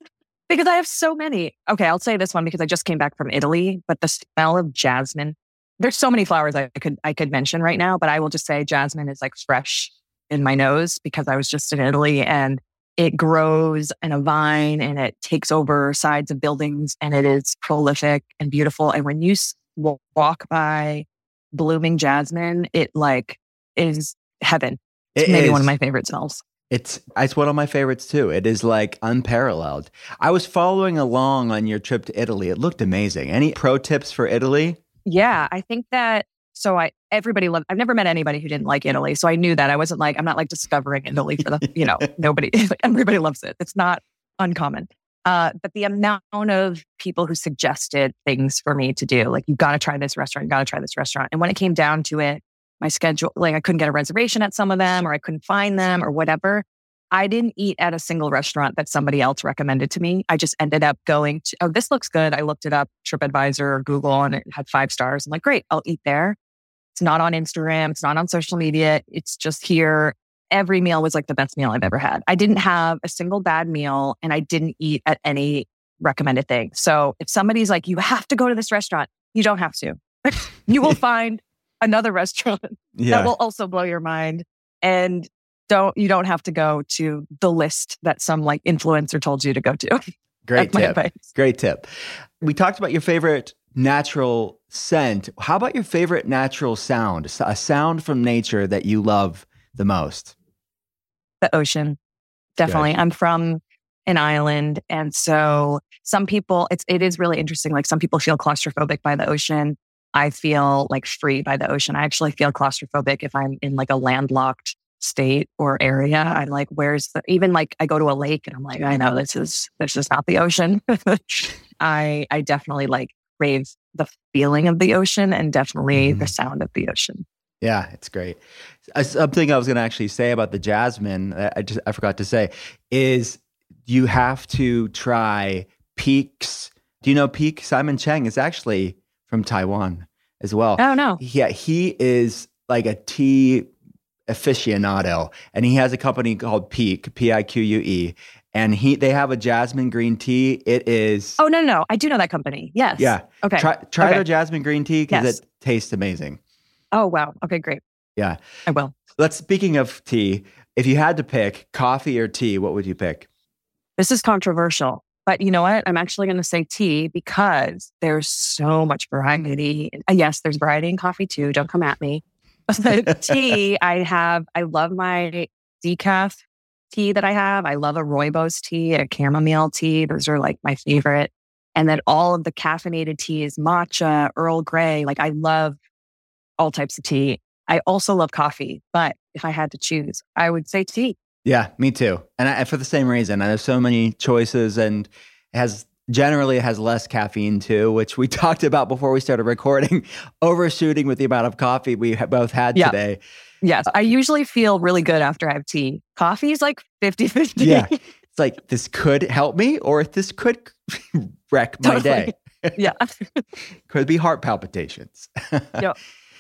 Because I have so many. Okay, I'll say this one because I just came back from Italy, but the smell of jasmine, there's so many flowers I could I could mention right now, but I will just say jasmine is like fresh in my nose because I was just in Italy and it grows in a vine and it takes over sides of buildings and it is prolific and beautiful. And when you s- wa- walk by blooming jasmine, it like is heaven. It's It maybe is. one of my favorite smells. It's it's one of my favorites too. It is like unparalleled. I was following along on your trip to Italy. It looked amazing. Any pro tips for Italy? Yeah, I think that. So I everybody loved. I've never met anybody who didn't like Italy. So I knew that I wasn't like I'm not like discovering Italy for the you know nobody. Like, everybody loves it. It's not uncommon. Uh, but the amount of people who suggested things for me to do, like you got to try this restaurant, you got to try this restaurant, and when it came down to it, my schedule, like I couldn't get a reservation at some of them, or I couldn't find them, or whatever. I didn't eat at a single restaurant that somebody else recommended to me. I just ended up going to, oh, this looks good. I looked it up, TripAdvisor or Google, and it had five stars. I'm like, great, I'll eat there. It's not on Instagram. It's not on social media. It's just here. Every meal was like the best meal I've ever had. I didn't have a single bad meal and I didn't eat at any recommended thing. So if somebody's like, you have to go to this restaurant, you don't have to. You will find another restaurant Yeah. that will also blow your mind. And don't you don't have to go to the list that some like influencer told you to go to. Great That's my tip. advice. Great tip. We talked about your favorite natural scent. How about your favorite natural sound? S- A sound from nature that you love the most? The ocean. Definitely. Good. I'm from an island. And so some people, it's it is really interesting. Like some people feel claustrophobic by the ocean. I feel like free by the ocean. I actually feel claustrophobic if I'm in like a landlocked state or area. I'm like, where's the, even like I go to a lake and I'm like, I know this is, this is not the ocean. I, I definitely like crave the feeling of the ocean and definitely Mhm. the sound of the ocean. Yeah, it's great. Uh, Something I was going to actually say about the jasmine, I I just I forgot to say, is you have to try Peak's. Do you know Peak? Simon Cheng is actually from Taiwan as well. Oh no. Yeah, he is like a tea aficionado, and he has a company called Peak, P I Q U E, and he they have a jasmine green tea. It is Oh no, no, no. I do know that company. Yes. yeah. Okay. Try try Okay. their jasmine green tea because Yes. it tastes amazing. Oh wow. Okay, great. Yeah. I will. Let's speaking of tea, if you had to pick coffee or tea, what would you pick? This is controversial, but you know what? I'm actually going to say tea because there's so much variety. Uh, Yes, there's variety in coffee too. Don't come at me. But tea, I have, I love my decaf tea that I have. I love a rooibos tea, a chamomile tea. Those are like my favorite. And then all of the caffeinated teas, matcha, Earl Grey. Like I love all types of tea. I also love coffee, but if I had to choose, I would say tea. Yeah, me too. And I, for the same reason, and there's so many choices, and it has generally it has less caffeine too, which we talked about before we started recording. Overshooting with the amount of coffee we ha- both had Yeah. today. Yes, I usually feel really good after I have tea. Coffee is like fifty-fifty. Yeah, it's like this could help me, or this could wreck my Totally. day. Yeah. Could be heart palpitations. Yep.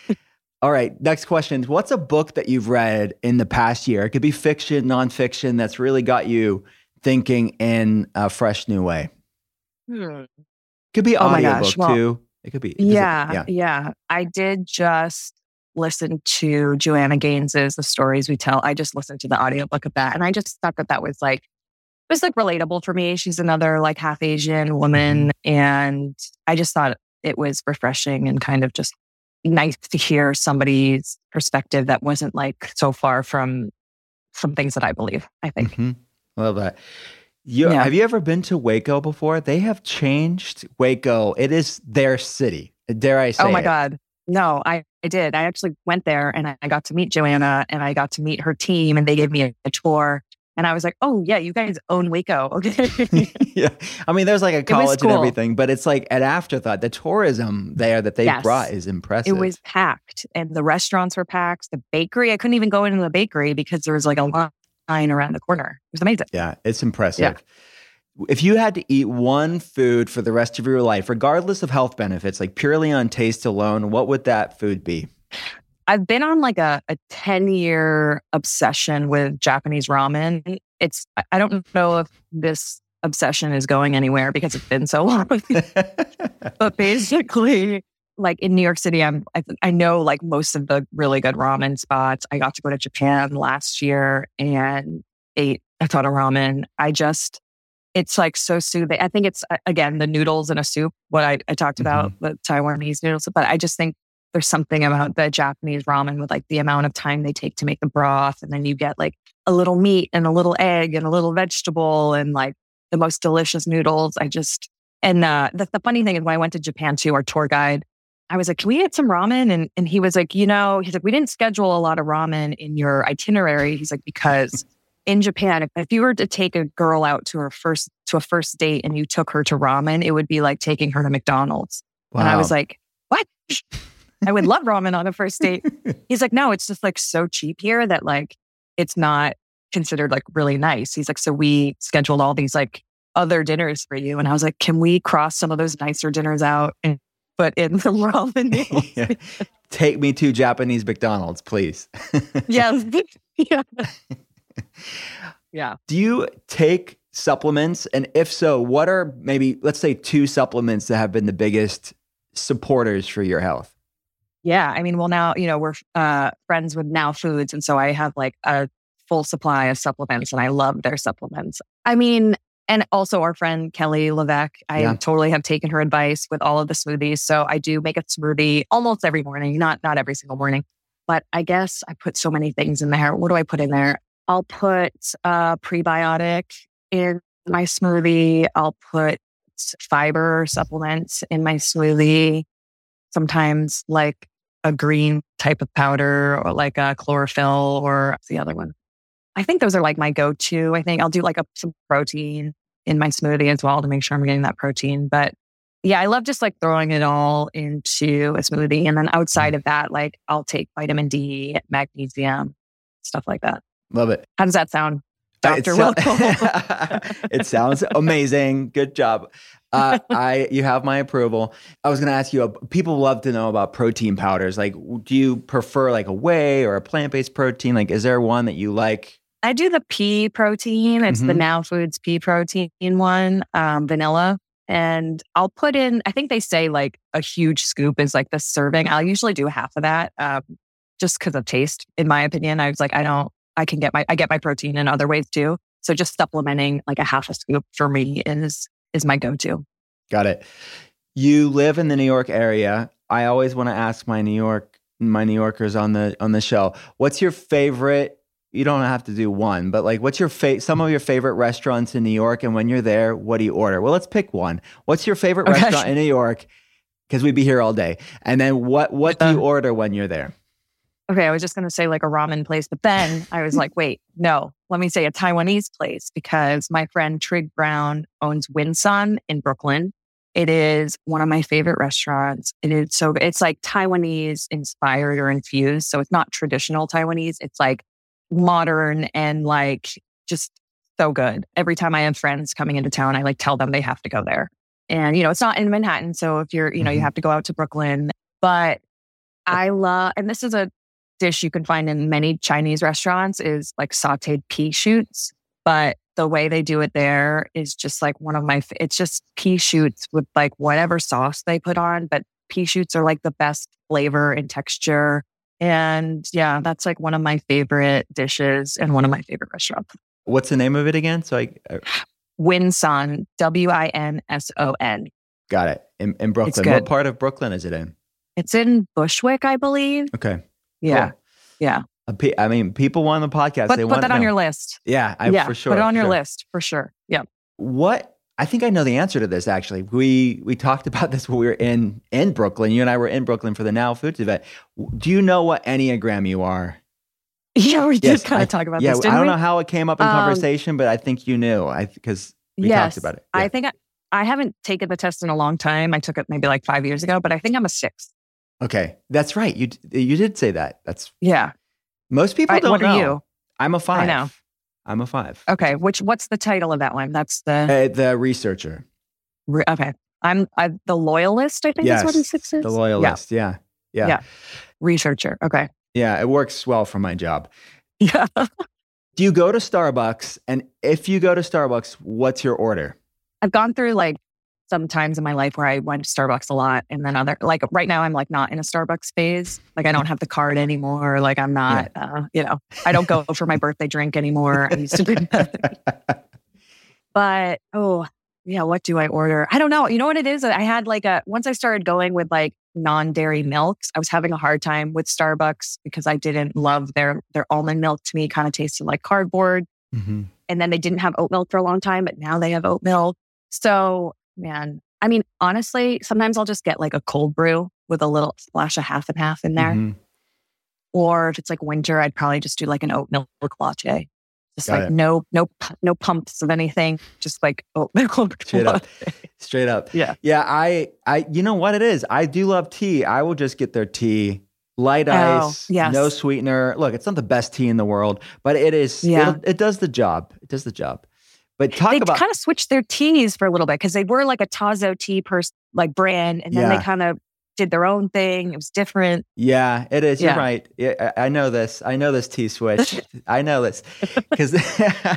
All right, next question. What's a book that you've read in the past year? It could be fiction, nonfiction, that's really got you thinking in a fresh new way. Hmm. Could be Oh my audiobook gosh, well, too. It could be. does it- Yeah, yeah. yeah. I did just listen to Joanna Gaines's The Stories We Tell. I just listened to the audiobook of that. And I just thought that that was like, it was like relatable for me. She's another like half Asian woman. And I just thought it was refreshing and kind of just nice to hear somebody's perspective that wasn't like so far from from things that I believe, I think. Mhm. I love that. You, Yeah. Have you ever been to Waco before? They have changed Waco. It is their city. Dare I say Oh my it. God. No, I, I did. I actually went there and I, I got to meet Joanna and I got to meet her team and they gave me a, a tour. And I was like, oh, yeah, you guys own Waco. Okay. Yeah. I mean, there's like a was college and cool. everything, but it's like an afterthought. The tourism there that they Yes. brought is impressive. It was packed and the restaurants were packed. The bakery, I couldn't even go into the bakery because there was like a line around the corner. It was amazing. Yeah, it's impressive. If you had to eat one food for the rest of your life, regardless of health benefits, like purely on taste alone, what would that food be? I've been on like a, a ten year obsession with Japanese ramen. It's, I- I don't know if this obsession is going anywhere because it's been so long. But basically, like in New York City, I'm I, I know like most of the really good ramen spots. I got to go to Japan last year and ate a ton of ramen. I just, it's like so soothing. I think it's, again, the noodles in a soup, what I, I talked about, mm-hmm. the Taiwanese noodles. But I just think there's something about the Japanese ramen with like the amount of time they take to make the broth. And then you get like a little meat and a little egg and a little vegetable and like the most delicious noodles. I just, and uh, the, the funny thing is when I went to Japan too, our tour guide, I was like, can we get some ramen? And and he was like, you know, he's like, we didn't schedule a lot of ramen in your itinerary. He's like, because in Japan, if, if you were to take a girl out to her first to a first date and you took her to ramen, it would be like taking her to McDonald's. Wow. And I was like, what? I would love ramen on a first date. He's like, no, it's just like so cheap here that like it's not considered like really nice. He's like, so we scheduled all these like other dinners for you. And I was like, can we cross some of those nicer dinners out and put in the ramen meals? Yeah. Take me to Japanese McDonald's, please. Yes. Yeah. Yeah. Do you take supplements? And if so, what are maybe, let's say, two supplements that have been the biggest supporters for your health? Yeah. I mean, well, now, you know, we're uh, friends with Now Foods. And so I have like a full supply of supplements and I love their supplements. I mean, and also our friend Kelly Levesque, I yeah. totally have taken her advice with all of the smoothies. So I do make a smoothie almost every morning, not not every single morning. But I guess I put so many things in there. What do I put in there? I'll put a prebiotic in my smoothie. I'll put fiber supplements in my smoothie. Sometimes like a green type of powder or like a chlorophyll or what's the other one? I think those are like my go-to. I think I'll do like a, some protein in my smoothie as well to make sure I'm getting that protein. But yeah, I love just like throwing it all into a smoothie. And then outside of that, like I'll take vitamin D, magnesium, stuff like that. Love it. How does that sound, Doctor So- Wilco? It sounds amazing. Good job. Uh, I you have my approval. I was going to ask you, uh, people love to know about protein powders. Like, do you prefer like a whey or a plant-based protein? Like, is there one that you like? I do the pea protein. It's Mhm. the Now Foods pea protein one, um, vanilla. And I'll put in, I think they say like a huge scoop is like the serving. I'll usually do half of that um, just because of taste, in my opinion. I was like, I don't, I can get my, I get my protein in other ways too. So just supplementing like a half a scoop for me is, is my go-to. Got it. You live in the New York area. I always want to ask my New York, my New Yorkers on the, on the show, what's your favorite, you don't have to do one, but like, what's your fa- some of your favorite restaurants in New York? And when you're there, what do you order? Well, let's pick one. What's your favorite Okay. restaurant in New York? Because we'd be here all day. And then what, what do you order when you're there? Okay, I was just going to say like a ramen place, but then I was like, wait, no, let me say a Taiwanese place because my friend Trig Brown owns Winsan in Brooklyn. It is one of my favorite restaurants. It is so good. It's like Taiwanese inspired or infused. So it's not traditional Taiwanese. It's like modern and like just so good. Every time I have friends coming into town, I like tell them they have to go there. And, you know, it's not in Manhattan. So if you're, you know, you have to go out to Brooklyn, but I love, and this is a dish you can find in many Chinese restaurants is like sauteed pea shoots. But the way they do it there is just like one of my, it's just pea shoots with like whatever sauce they put on. But pea shoots are like the best flavor and texture. And yeah, that's like one of my favorite dishes and one of my favorite restaurants. What's the name of it again? So I, I Winson, W I N S O N. got it. In, in Brooklyn. good. What part of Brooklyn is it in? It's in Bushwick, I believe. Okay. Yeah. Cool. Yeah. Uh, pe- I mean, people on the podcast, But they put want that to on know. your list. Yeah, I, yeah. for sure. Put it on your sure. list for sure. Yeah. What I think I know the answer to this. Actually, we we talked about this when we were in in Brooklyn. You and I were in Brooklyn for the Now Foods event. Do you know what Enneagram you are? Yeah, we did Yes, kind I- of talk about yeah, this, didn't I don't we? know how it came up in Um, conversation, but I think you knew. I because we yes, talked about it. I Yeah. think I, I haven't taken the test in a long time. I took it maybe like five years ago, but I think I'm a six. Okay, that's right. You you did say that. That's Yeah. most people I- don't what know. are you? I'm a five. know. I'm a five. Okay. Which what's the title of that one? That's the Uh, the researcher. re- okay. I'm I, the loyalist. I think Yes, is what a six is. the loyalist. Yeah. Yeah. Yeah. Researcher. Okay. Yeah, it works well for my job. Yeah. Do you go to Starbucks? And if you go to Starbucks, what's your order? I've gone through like some times in my life where I went to Starbucks a lot, and then other, like right now I'm like not in a Starbucks phase. Like I don't have the card anymore. Like I'm not, yeah. uh, you know, I don't go for my birthday drink anymore. I used to drink that. But, oh yeah, what do I order? I don't know. You know what it is? I had like a, once I started going with like non-dairy milks, I was having a hard time with Starbucks because I didn't love their, their almond milk. To me, kind of tasted like cardboard. Mm-hmm. And then they didn't have oat milk for a long time, but now they have oat milk. So man, I mean, honestly, sometimes I'll just get like a cold brew with a little splash of half and half in there. Mm-hmm. Or if it's like winter, I'd probably just do like an oat milk latte. Just Got like it. no, no, no pumps of anything. Just like oat milk Straight latte. up. Straight up. Yeah. Yeah. I, I, you know what it is? I do love tea. I will just get their tea, light ice, oh, yes. no sweetener. Look, it's not the best tea in the world, but it is, yeah. it does the job. It does the job. But talk they about kind of switched their teas for a little bit because they were like a Tazo tea pers- like brand, and then yeah. they kind of did their own thing. It was different. Yeah, it is. Yeah. You're right. Yeah, I know this. I know this tea switch. I know this because the,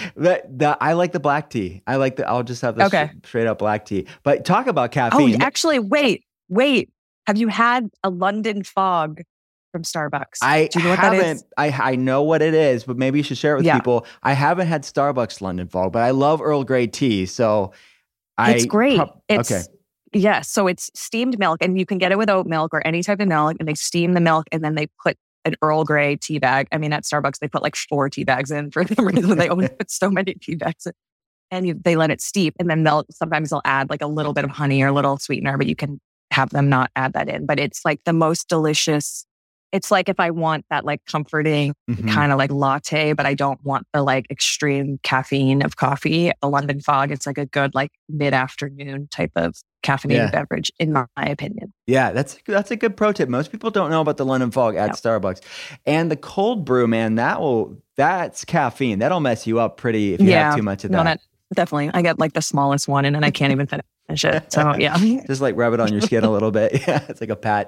the I like the black tea. I like the. I'll just have the okay. sh- straight up black tea. But talk about caffeine. Oh, actually, wait, wait. Have you had a London Fog from Starbucks? I Do you know what haven't. that is? I I know what it is, but maybe you should share it with yeah. people. I haven't had Starbucks London Fog, but I love Earl Grey tea. So I it's great. Pro- it's, okay. Yeah, so it's steamed milk, and you can get it with oat milk or any type of milk, and they steam the milk, and then they put an Earl Grey tea bag. I mean, at Starbucks, they put like four tea bags in for some reason. They always put so many tea bags in. And you, they let it steep, and then they'll sometimes they'll add like a little bit of honey or a little sweetener, but you can have them not add that in. But it's like the most delicious. It's like if I want that like comforting mm-hmm. kind of like latte, but I don't want the like extreme caffeine of coffee. The London Fog, it's like a good like mid-afternoon type of caffeinated yeah. beverage, in my opinion. Yeah, that's that's a good pro tip. Most people don't know about the London Fog at yep. Starbucks. And the cold brew, man, that will that's caffeine. That'll mess you up pretty if you yeah. have too much of no, that. Not, definitely. I get like the smallest one, and then I can't even finish it. So yeah. Just like rub it on your skin a little bit. Yeah, it's like a patch.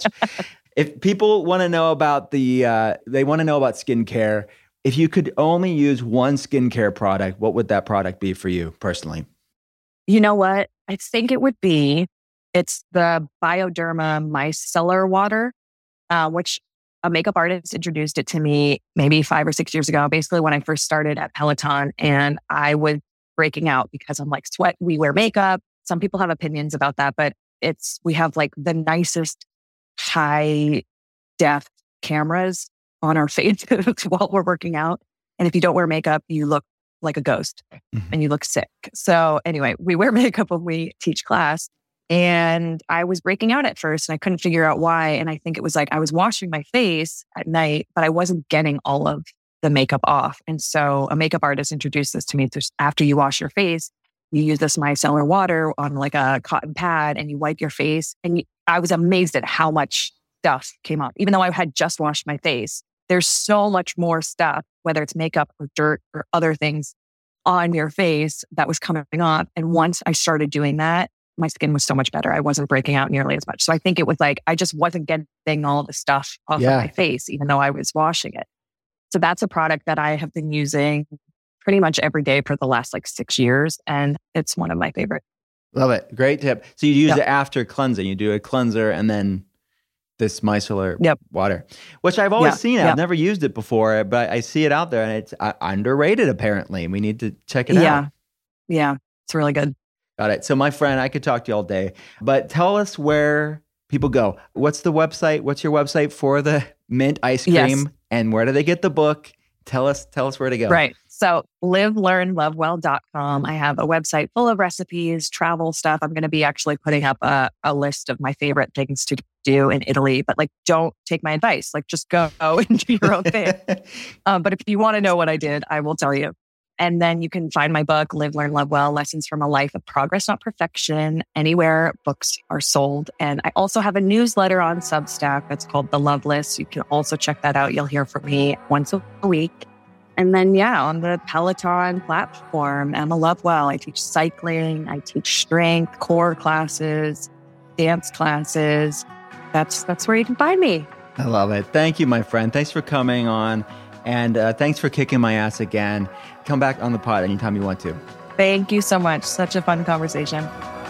If people want to know about the, uh, they want to know about skincare, if you could only use one skincare product, what would that product be for you personally? You know what? I think it would be, it's the Bioderma Micellar Water, uh, which a makeup artist introduced it to me maybe five or six years ago, basically when I first started at Peloton, and I was breaking out because I'm like, sweat, we wear makeup. Some people have opinions about that, but it's, we have like the nicest high def cameras on our faces while we're working out. And if you don't wear makeup, you look like a ghost mm-hmm. and you look sick. So anyway, we wear makeup when we teach class, and I was breaking out at first and I couldn't figure out why. And I think it was like, I was washing my face at night, but I wasn't getting all of the makeup off. And so a makeup artist introduced this to me. Just after you wash your face, you use this micellar water on like a cotton pad and you wipe your face. And you, I was amazed at how much stuff came off. Even though I had just washed my face, there's so much more stuff, whether it's makeup or dirt or other things on your face that was coming off. And once I started doing that, my skin was so much better. I wasn't breaking out nearly as much. So I think it was like, I just wasn't getting all the stuff off yeah. of my face, even though I was washing it. So that's a product that I have been using pretty much every day for the last like six years. And it's one of my favorite. Love it. Great tip. So you use yep. it after cleansing. You do a cleanser and then this micellar yep. water, which I've always yep. seen. Yep. I've never used it before, but I see it out there and it's uh, underrated apparently. We need to check it yeah. out. Yeah. It's really good. Got it. So my friend, I could talk to you all day, but tell us where people go. What's the website? What's your website for the mint ice cream? Yes. And where do they get the book? Tell us, tell us where to go. Right. So live learn love well dot com. I have a website full of recipes, travel stuff. I'm going to be actually putting up a, a list of my favorite things to do in Italy, but like, don't take my advice. Like just go and do your own thing. um, but if you want to know what I did, I will tell you. And then you can find my book, Live, Learn, Love Well, Lessons from a Life of Progress, Not Perfection, anywhere books are sold. And I also have a newsletter on Substack that's called The Love List. You can also check that out. You'll hear from me once a week. And then, yeah, on the Peloton platform, Emma Lovewell, I teach cycling, I teach strength, core classes, dance classes. That's that's where you can find me. I love it. Thank you, my friend. Thanks for coming on. And uh, thanks for kicking my ass again. Come back on the pod anytime you want to. Thank you so much. Such a fun conversation.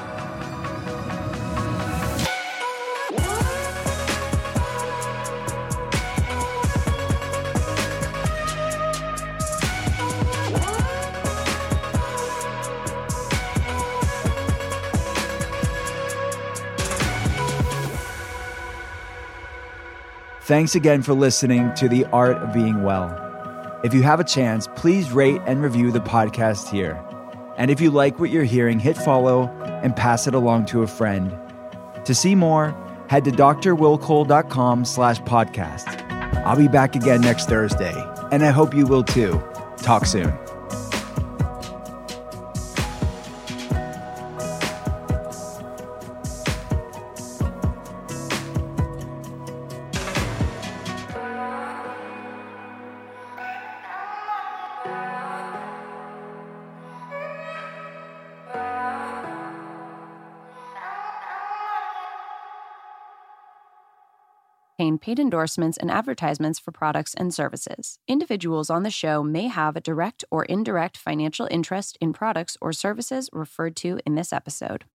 Thanks again for listening to The Art of Being Well. If you have a chance, please rate and review the podcast here. And if you like what you're hearing, hit follow and pass it along to a friend. To see more, head to drwillcole.com slash podcast. I'll be back again next Thursday, and I hope you will too. Talk soon. Paid endorsements and advertisements for products and services. Individuals on the show may have a direct or indirect financial interest in products or services referred to in this episode.